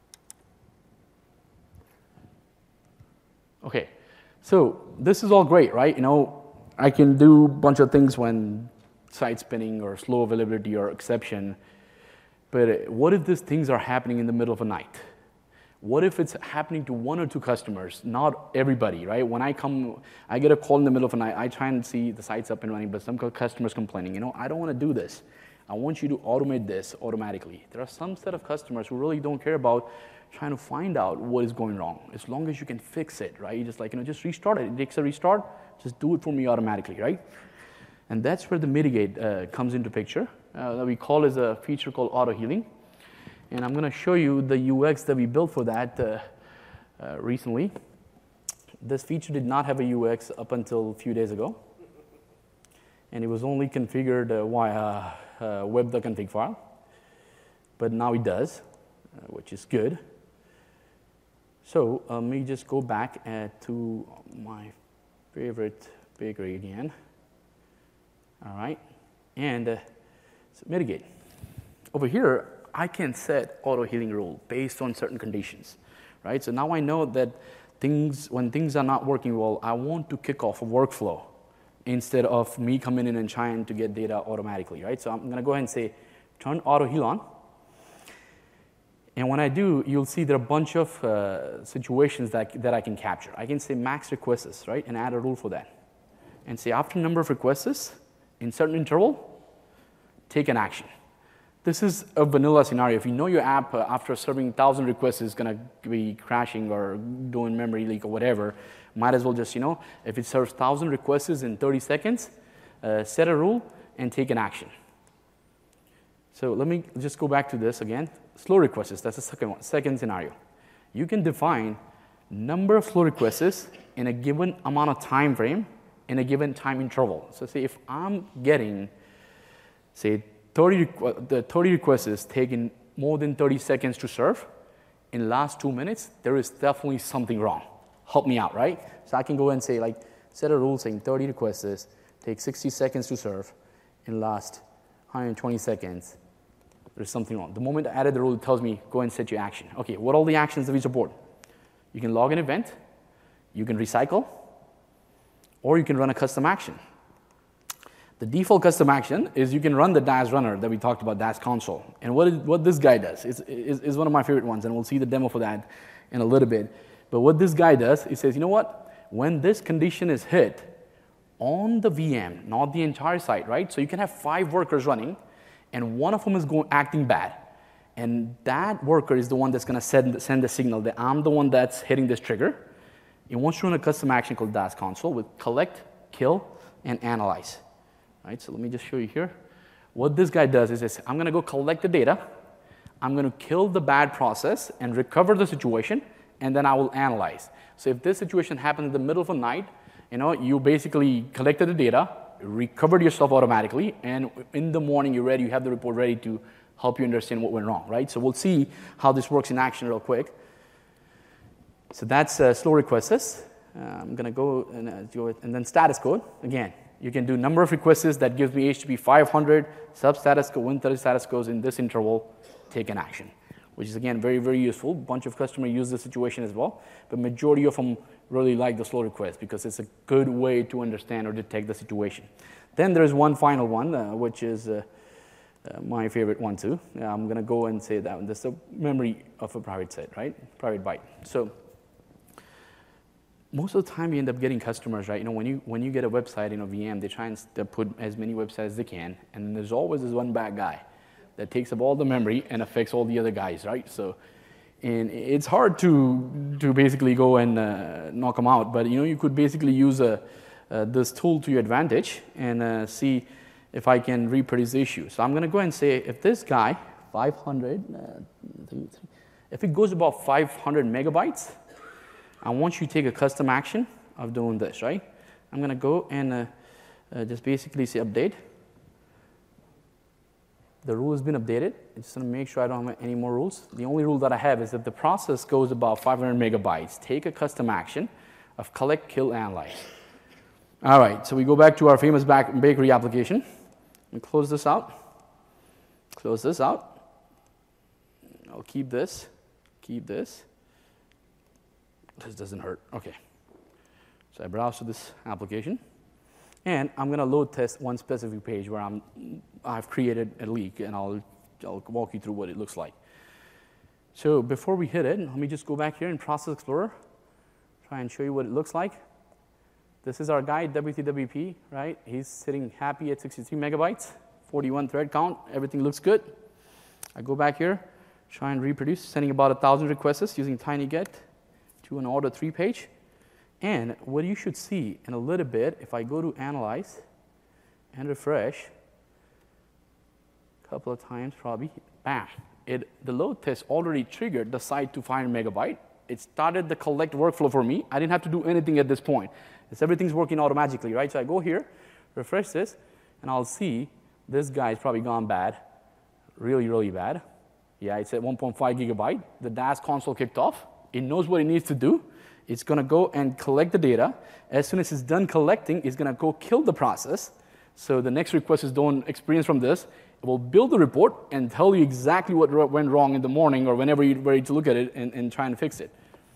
Okay, so this is all great, right? You know, I can do a bunch of things when site spinning or slow availability or exception, but what if these things are happening in the middle of the night? What if it's happening to one or two customers, not everybody, right? When I get a call in the middle of the night, I try and see the site's up and running, but some customers complaining, you know, I don't want to do this. I want you to automate this automatically. There are some set of customers who really don't care about trying to find out what is going wrong, as long as you can fix it, right? You just like, you know, just restart it. It takes a restart, just do it for me automatically, right? And that's where the mitigate comes into picture. That we call as a feature called auto healing. And I'm going to show you the UX that we built for that recently. This feature did not have a UX up until a few days ago. And it was only configured via web.config file. But now it does, which is good. So let me just go back to my favorite bakery again. All right, and so mitigate. Over here, I can set auto healing rule based on certain conditions, right? So now I know that when things are not working well, I want to kick off a workflow instead of me coming in and trying to get data automatically, right? So I'm going to go ahead and say, turn auto heal on. And when I do, you'll see there are a bunch of situations that I can capture. I can say max requests, right, and add a rule for that. And say after number of requests, in certain interval, take an action. This is a vanilla scenario. If you know your app after serving 1,000 requests is going to be crashing or doing memory leak or whatever, might as well just, you know, if it serves 1,000 requests in 30 seconds, set a rule and take an action. So let me just go back to this again. Slow requests, that's the second scenario. You can define number of slow requests in a given amount of time frame in a given time interval. So say if I'm getting, say, 30 requests taking more than 30 seconds to serve, in the last 2 minutes, there is definitely something wrong. Help me out, right? So I can go and say, like, set a rule saying 30 requests take 60 seconds to serve, in the last 120 seconds, there's something wrong. The moment I added the rule, it tells me, go and set your action. Okay, what are all the actions that we support? You can log an event, you can recycle, or you can run a custom action. The default custom action is you can run the DAS runner that we talked about, DAS console. And what this guy does is one of my favorite ones, and we'll see the demo for that in a little bit. But what this guy does, he says, you know what? When this condition is hit on the VM, not the entire site, right? So you can have 5 workers running, and one of them is acting bad. And that worker is the one that's going to send the signal that I'm the one that's hitting this trigger. It wants to run a custom action called DAS console with collect, kill, and analyze. Right, so let me just show you here. What this guy does is I'm going to go collect the data. I'm going to kill the bad process and recover the situation, and then I will analyze. So if this situation happened in the middle of the night, you know, you basically collected the data, recovered yourself automatically, and in the morning you're ready, you have the report ready to help you understand what went wrong, right? So we'll see how this works in action real quick. So that's slow requests. I'm going to go and do it. And then status code. Again, you can do number of requests that gives me HTTP 500, sub-status code, 130 status codes in this interval, take an action, which is, again, very, very useful. A bunch of customers use this situation as well. But majority of them really like the slow request because it's a good way to understand or detect the situation. Then there's one final one, which is my favorite one, too. I'm going to go and say that one. This is the memory of a private set, right? Private byte. So most of the time, you end up getting customers, right? When you get a website in a VM, they try and put as many websites as they can, and then there's always this one bad guy that takes up all the memory and affects all the other guys, right? So, and it's hard to basically go and knock them out, but you could basically use this tool to your advantage and see if I can reproduce the issue. So I'm going to go and say if this guy 500, if it goes about 500 megabytes. I want you to take a custom action of doing this, right? I'm going to go and just basically say update. The rule has been updated. I'm just going to make sure I don't have any more rules. The only rule that I have is if the process goes about 500 megabytes, take a custom action of collect, kill, analyze. All right, so we go back to our famous bakery application. And close this out. Close this out. I'll keep this. Keep this. This doesn't hurt. Okay. So I browse to this application, and I'm going to load test one specific page where I've created a leak, and I'll walk you through what it looks like. So before we hit it, let me just go back here in Process Explorer, try and show you what it looks like. This is our guy, WTWP, right? He's sitting happy at 63 megabytes, 41 thread count. Everything looks good. I go back here, try and reproduce, sending about 1,000 requests using tinyget. To an order 3 page. And what you should see in a little bit, if I go to analyze and refresh a couple of times probably, bam, the load test already triggered the site to 500 megabyte. It started the collect workflow for me. I didn't have to do anything at this point. Everything's working automatically, right? So I go here, refresh this, and I'll see this guy's probably gone bad, really, really bad. Yeah, it's at 1.5 gigabyte. The DAS console kicked off. It knows what it needs to do. It's going to go and collect the data. As soon as it's done collecting, it's going to go kill the process. So the next request is don't experience from this. It will build the report and tell you exactly what went wrong in the morning or whenever you're ready to look at it and try and fix it.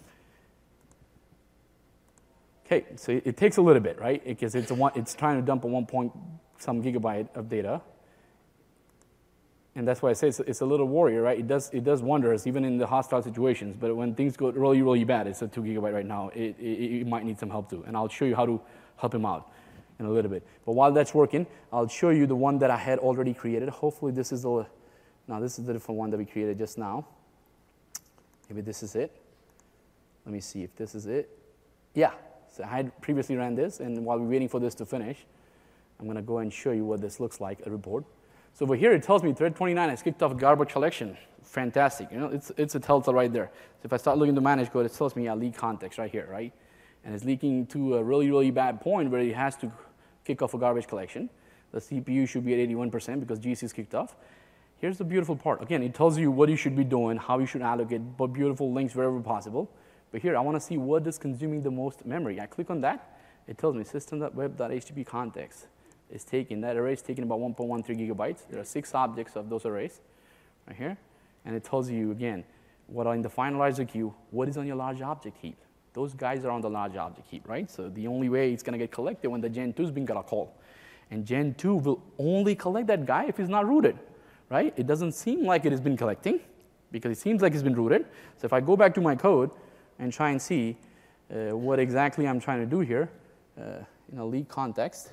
Okay, so it takes a little bit, right? Because it's trying to dump a 1-point-some gigabyte of data. And that's why I say it's a little warrior, right? It does wonders even in the hostile situations. But when things go really, really bad, it's a 2 gigabyte right now. It might need some help too. And I'll show you how to help him out in a little bit. But while that's working, I'll show you the one that I had already created. Hopefully this is the different one that we created just now. Maybe this is it. Let me see if this is it. Yeah, so I had previously ran this. And while we're waiting for this to finish, I'm going to go and show you what this looks like, a report. So over here, it tells me thread 29 has kicked off a garbage collection. Fantastic. It's a telltale right there. So if I start looking to manage code, it tells me leak context right here, right? And it's leaking to a really, really bad point where it has to kick off a garbage collection. The CPU should be at 81% because GC is kicked off. Here's the beautiful part. Again, it tells you what you should be doing, how you should allocate, but beautiful links wherever possible. But here, I want to see what is consuming the most memory. I click on that. It tells me system.web.http context. Is taking, that array is taking about 1.13 gigabytes. There are 6 objects of those arrays right here. And it tells you, again, what are in the finalizer queue, what is on your large object heap. Those guys are on the large object heap, right? So the only way it's going to get collected when the Gen 2 is being got a call. And Gen 2 will only collect that guy if it's not rooted, right? It doesn't seem like it has been collecting because it seems like it's been rooted. So if I go back to my code and try and see what exactly I'm trying to do here in a leak context,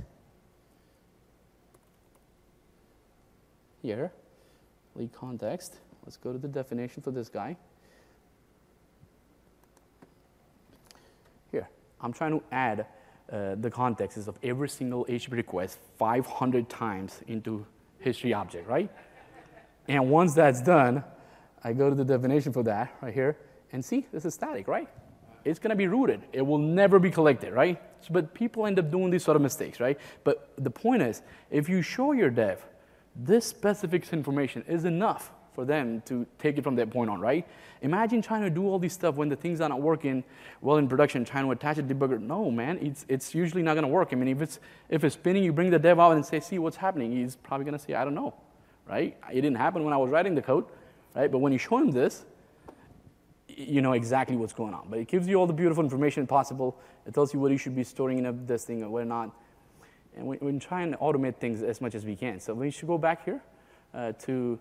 here, leak context. Let's go to the definition for this guy. Here, I'm trying to add the contexts of every single HTTP request 500 times into history object, right? And once that's done, I go to the definition for that right here, and see, this is static, right? It's going to be rooted. It will never be collected, right? But people end up doing these sort of mistakes, right? But the point is, if you show your dev This specific information is enough for them to take it from that point on, right? Imagine trying to do all this stuff when the things are not working well in production, trying to attach a debugger. No, man, it's usually not going to work. I mean, if it's spinning, you bring the dev out and say, see what's happening. He's probably going to say, I don't know, right? It didn't happen when I was writing the code, right? But when you show him this, you know exactly what's going on. But it gives you all the beautiful information possible. It tells you what you should be storing in this thing and what not. And we're trying to automate things as much as we can. So we should go back here to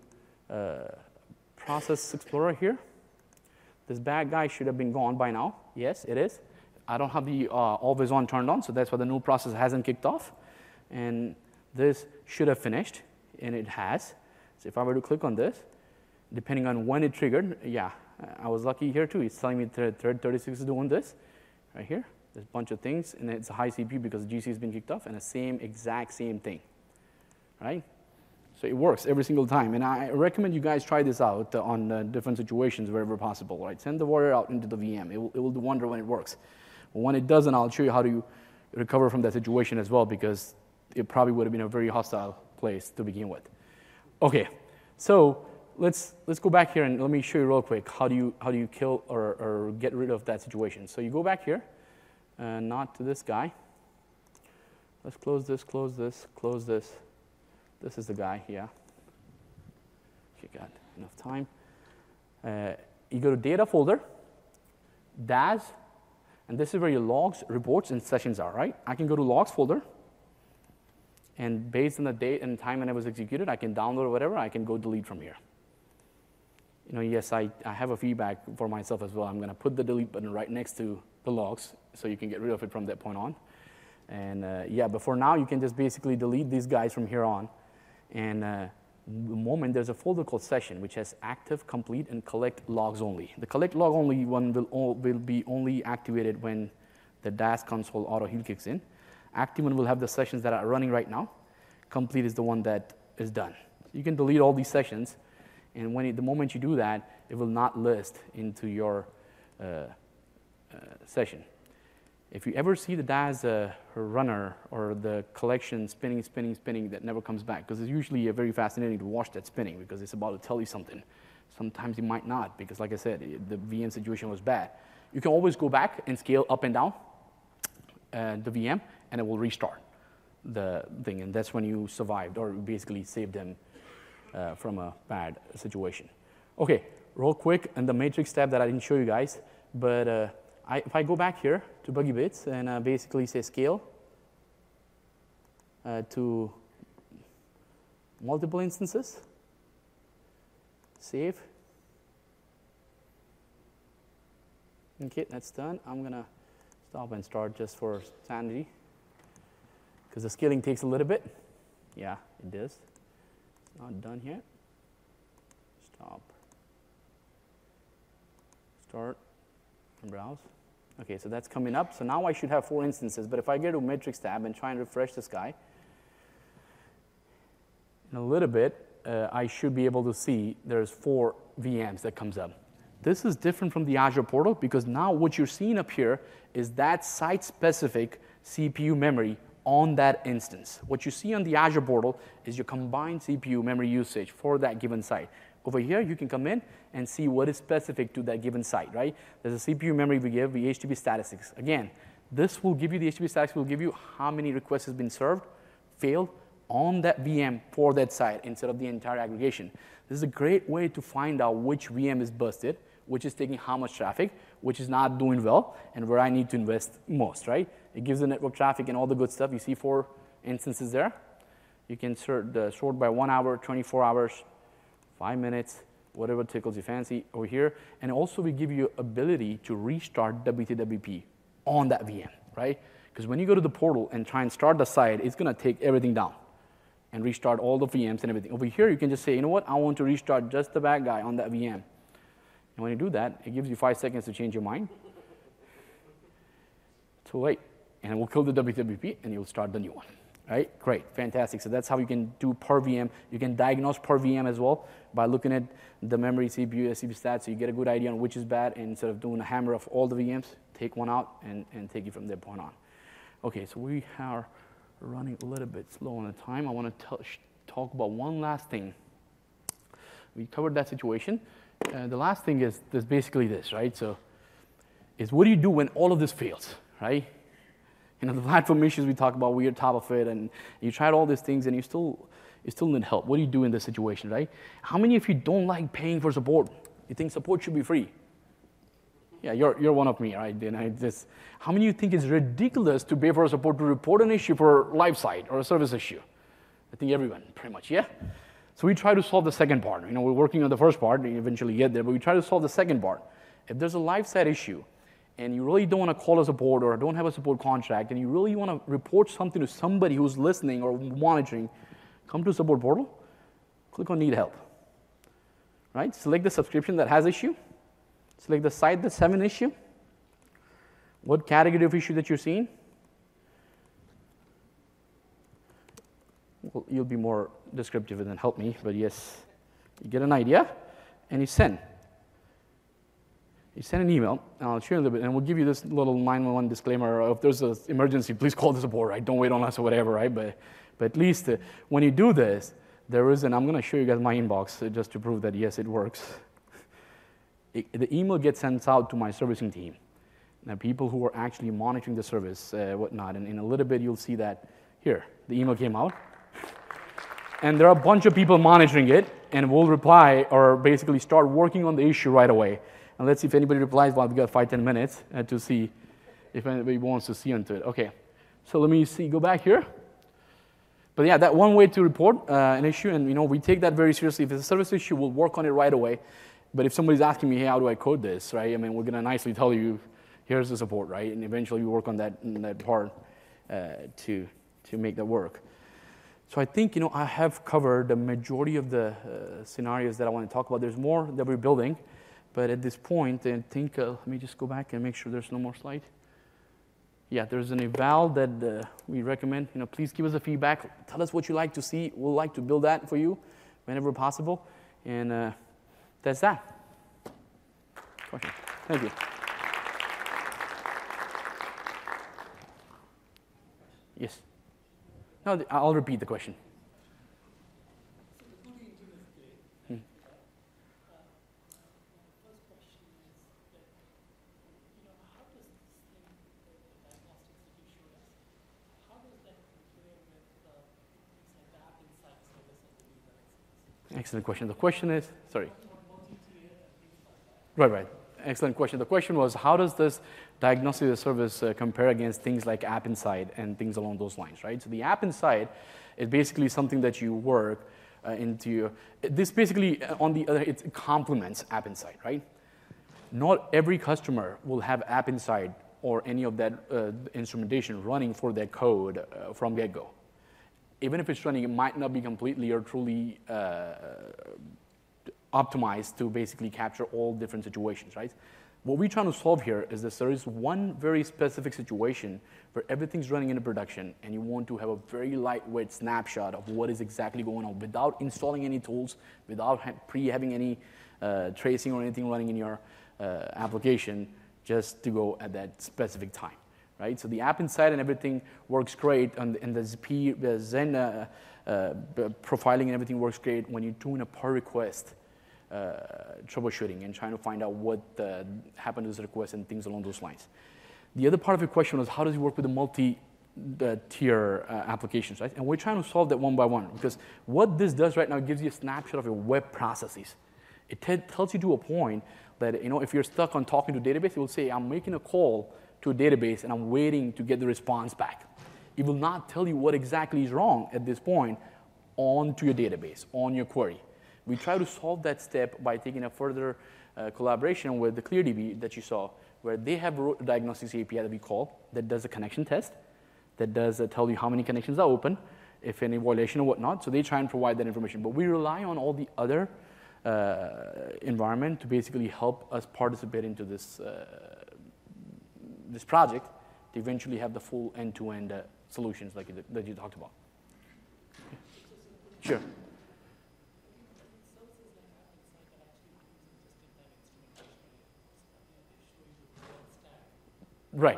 Process Explorer here. This bad guy should have been gone by now. Yes, it is. I don't have the always on turned on, so that's why the new process hasn't kicked off. And this should have finished, and it has. So if I were to click on this, depending on when it triggered, yeah, I was lucky here too. It's telling me thread 36 is doing this right here. There's a bunch of things, and it's a high CPU because the GC has been kicked off, and the exact same thing, right? So it works every single time, and I recommend you guys try this out on different situations wherever possible, right? Send the warrior out into the VM. It will do wonder when it works. But when it doesn't, I'll show you how to recover from that situation as well, because it probably would have been a very hostile place to begin with. Okay, so let's go back here and let me show you real quick how do you kill or get rid of that situation. So you go back here, not to this guy. Let's close this, close this, close this. This is the guy, yeah. If you got enough time. You go to Data folder, DAS, and this is where your logs, reports, and sessions are, right? I can go to Logs folder, and based on the date and time when it was executed, I can download or whatever, I can go delete from here. You know, yes, I have a feedback for myself as well. I'm going to put the delete button right next to the logs so you can get rid of it from that point on. And yeah, but for now, you can just basically delete these guys from here on. And the moment there's a folder called session, which has active, complete, and collect logs only. The collect log only one will be only activated when the DAS console auto heal kicks in. Active one will have the sessions that are running right now. Complete is the one that is done. You can delete all these sessions, and the moment you do that, it will not list into your session. If you ever see the DAS runner or the collection spinning that never comes back, because it's usually very fascinating to watch that spinning because it's about to tell you something. Sometimes it might not because, like I said, the VM situation was bad. You can always go back and scale up and down the VM, and it will restart the thing, and that's when you survived or basically saved them from a bad situation. Okay, real quick, and the matrix tab that I didn't show you guys, but if I go back here to Buggy Bits and basically say scale to multiple instances, save. Okay, that's done. I'm going to stop and start just for sanity because the scaling takes a little bit. Yeah, it does. It's not done yet. Stop. Start and browse. Okay, so that's coming up. So now I should have 4 instances. But if I go to Matrix tab and try and refresh this guy, in a little bit, I should be able to see there's 4 VMs that comes up. This is different from the Azure portal because now what you're seeing up here is that site-specific CPU memory on that instance. What you see on the Azure portal is your combined CPU memory usage for that given site. Over here, you can come in and see what is specific to that given site, right? There's a CPU memory we give, the HTTP statistics. Again, this will give you, the HTTP statistics will give you how many requests has been served, failed on that VM for that site instead of the entire aggregation. This is a great way to find out which VM is busted, which is taking how much traffic, which is not doing well, and where I need to invest most, right? It gives the network traffic and all the good stuff. You see 4 instances there. You can sort by 1 hour, 24 hours, 5 minutes, whatever tickles your fancy over here. And also we give you ability to restart WTWP on that VM, right? Because when you go to the portal and try and start the site, it's going to take everything down and restart all the VMs and everything. Over here, you can just say, you know what? I want to restart just the bad guy on that VM. And when you do that, it gives you 5 seconds to change your mind. Too late. And it will kill the WTWP, and you'll start the new one. Right? Great, fantastic. So that's how you can do per VM. You can diagnose per VM as well by looking at the memory, CPU, CPU stats, so you get a good idea on which is bad, and instead of doing a hammer of all the VMs, take one out and take it from that point on. Okay, so we are running a little bit slow on the time. I want to talk about one last thing. We covered that situation. The last thing is basically this, right? So, is what do you do when all of this fails, right? You know, the platform issues we talk about, we're on top of it, and you tried all these things, and you still need help. What do you do in this situation, right? How many of you don't like paying for support? You think support should be free? Yeah, you're one of me, right? How many of you think it's ridiculous to pay for support to report an issue for live site or a service issue? I think everyone, pretty much, yeah? So we try to solve the second part. You know, we're working on the first part, and eventually get there, but we try to solve the second part. If there's a live site issue, and you really don't want to call a support or don't have a support contract, and you really want to report something to somebody who's listening or monitoring, come to support portal, click on need help, right? Select the subscription that has issue, select the site that's having an issue, what category of issue that you're seeing. Well, you'll be more descriptive and then help me, but yes, you get an idea, and you send. You send an email, and I'll show you a little bit, and we'll give you this little 911 disclaimer. If there's an emergency, please call the support, right? Don't wait on us or whatever, right? But at least when you do this, there is, and I'm going to show you guys my inbox just to prove that, yes, it works. The email gets sent out to my servicing team. Now, people who are actually monitoring the service, whatnot, and in a little bit, you'll see that here. The email came out. And there are a bunch of people monitoring it, and we'll reply or basically start working on the issue right away. And let's see if anybody replies while we got 5-10 minutes to see if anybody wants to see into it. Okay, so let me see, go back here. But yeah, that one way to report an issue, and you know, we take that very seriously. If it's a service issue, we'll work on it right away. But if somebody's asking me, hey, how do I code this, right? I mean, we're gonna nicely tell you, here's the support, right? And eventually we work on that part to make that work. So I think, you know, I have covered the majority of the scenarios that I want to talk about. There's more that we're building. But at this point, I think, let me just go back and make sure there's no more slide. Yeah, there's an eval that we recommend. You know, please give us a feedback. Tell us what you like to see. We'll like to build that for you whenever possible. And that's that. Question. Thank you. Yes. No, I'll repeat the question. Excellent question. The question is, sorry. Right. Excellent question. The question was, how does this diagnostic as a service compare against things like App Insight and things along those lines, right? So the App Insight is basically something that you work into. This basically, on the other, it complements App Insight, right? Not every customer will have App Insight or any of that instrumentation running for their code from get-go. Even if it's running, it might not be completely or truly optimized to basically capture all different situations, right? What we're trying to solve here is that there is one very specific situation where everything's running in production and you want to have a very lightweight snapshot of what is exactly going on without installing any tools, without having any tracing or anything running in your application, just to go at that specific time. Right? So the App Insight and everything works great, and the Zen profiling and everything works great when you're doing a per request troubleshooting and trying to find out what happened to this request and things along those lines. The other part of your question was, how does it work with the multi-tier applications, right? And we're trying to solve that one by one, because what this does right now, it gives you a snapshot of your web processes. It tells you to a point that, you know, if you're stuck on talking to a database, it will say, I'm making a call to a database and I'm waiting to get the response back. It will not tell you what exactly is wrong at this point onto your database, on your query. We try to solve that step by taking a further collaboration with the ClearDB that you saw, where they have a diagnostics API that we call, that does a connection test, that does tell you how many connections are open, if any violation or whatnot. So they try and provide that information. But we rely on all the other environment to basically help us participate into this this project to eventually have the full end-to-end solutions like that you talked about. Sure. Right.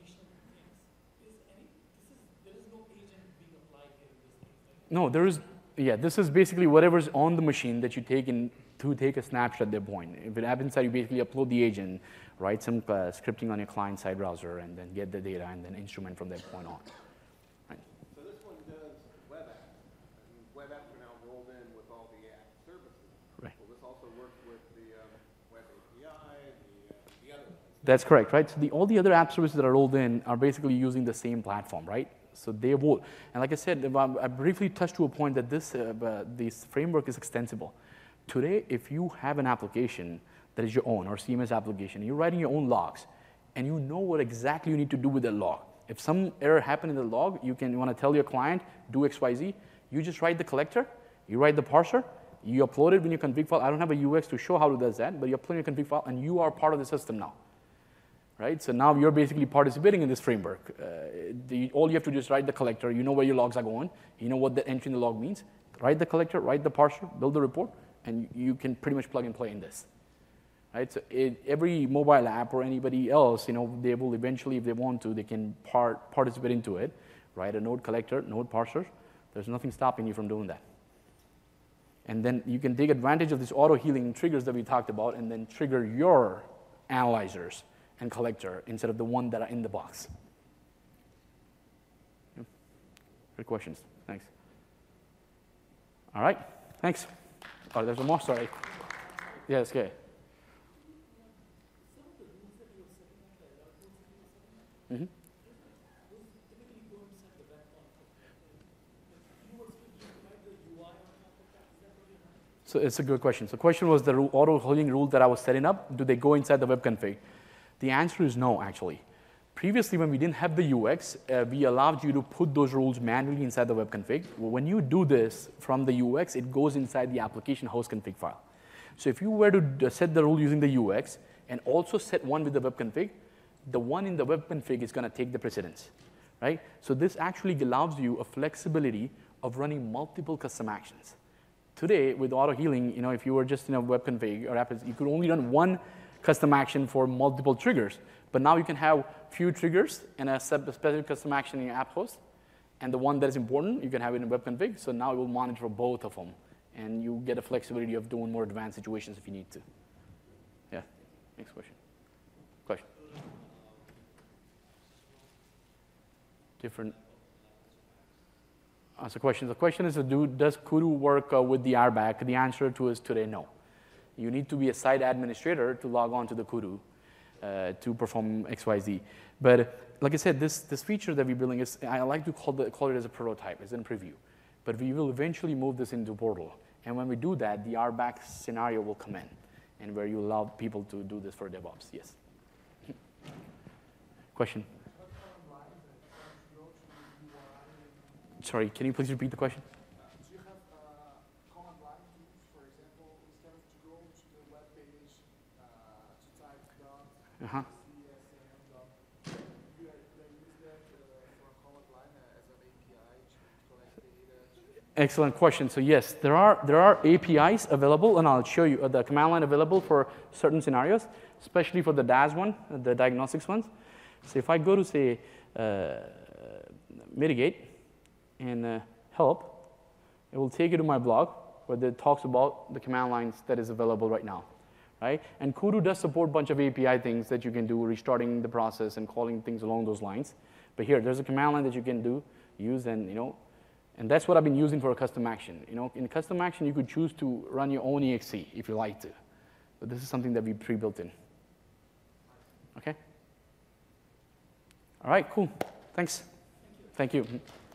No, there is Yeah, this is basically whatever's on the machine that you take in to take a snapshot at that point. If it happens that you basically upload the agent, write some scripting on your client-side browser, and then get the data and then instrument from that point on. Right. So this one does web apps. And web apps are now rolled in with all the app services. Right. Will this also work with the web API, the other ones? That's correct, right? So all the other app services that are rolled in are basically using the same platform, right? So they both, and like I said, I briefly touched to a point that this framework is extensible. Today, if you have an application that is your own, or CMS application, you're writing your own logs, and you know what exactly you need to do with that log. If some error happened in the log, you want to tell your client, do X, Y, Z, you just write the collector, you write the parser, you upload it in your config file. I don't have a UX to show how it does that, but you upload your config file, and you are part of the system now. Right? So now you're basically participating in this framework. All you have to do is write the collector. You know where your logs are going. You know what the entry in the log means. Write the collector, write the parser, build the report, and you can pretty much plug and play in this. Right? So every mobile app or anybody else, they will eventually, if they want to, they can participate into it. Write a node collector, node parser. There's nothing stopping you from doing that. And then you can take advantage of these auto-healing triggers that we talked about and then trigger your analyzers and collector instead of the one that are in the box. Good questions. Thanks. All right. Thanks. Oh, there's one more. Sorry. Yes, okay. Mm-hmm. So it's a good question. So the question was the auto-healing rule that I was setting up, do they go inside the web config? The answer is no, actually. Previously, when we didn't have the UX, we allowed you to put those rules manually inside the web config. When you do this from the UX, it goes inside the application host config file. So if you were to set the rule using the UX and also set one with the web config, the one in the web config is going to take the precedence, right? So this actually allows you a flexibility of running multiple custom actions. Today, with auto-healing, if you were just in a web config or app, you could only run one custom action for multiple triggers. But now you can have few triggers and a specific custom action in your app host. And the one that is important, you can have it in web config. So now it will monitor both of them. And you get a flexibility of doing more advanced situations if you need to. Yeah. Next question. Question. Different. So question. The question is, does Kudu work with the RBAC? The answer to is today, no. You need to be a site administrator to log on to the Kudu to perform XYZ. But like I said, this feature that we're building is, I like to call it as a prototype, it's in preview. But we will eventually move this into Portal. And when we do that, the RBAC scenario will come in, and where you allow people to do this for DevOps. Yes. Question? Sorry, can you please repeat the question? Do you have command line tools, for example, instead of to go to the web page to type dot CSM dot, you use that for a command line as an API to collect data? Excellent question. So yes, there are APIs available, and I'll show you the command line available for certain scenarios, especially for the DAS one, the diagnostics ones. So if I go to say mitigate and help, it will take you to my blog where it talks about the command lines that is available right now, right? And Kudu does support a bunch of API things that you can do, restarting the process and calling things along those lines. But here, there's a command line that you can use, and and that's what I've been using for a custom action. In custom action, you could choose to run your own exe if you like to, but this is something that we pre-built in. Okay. All right. Cool. Thanks. Thank you.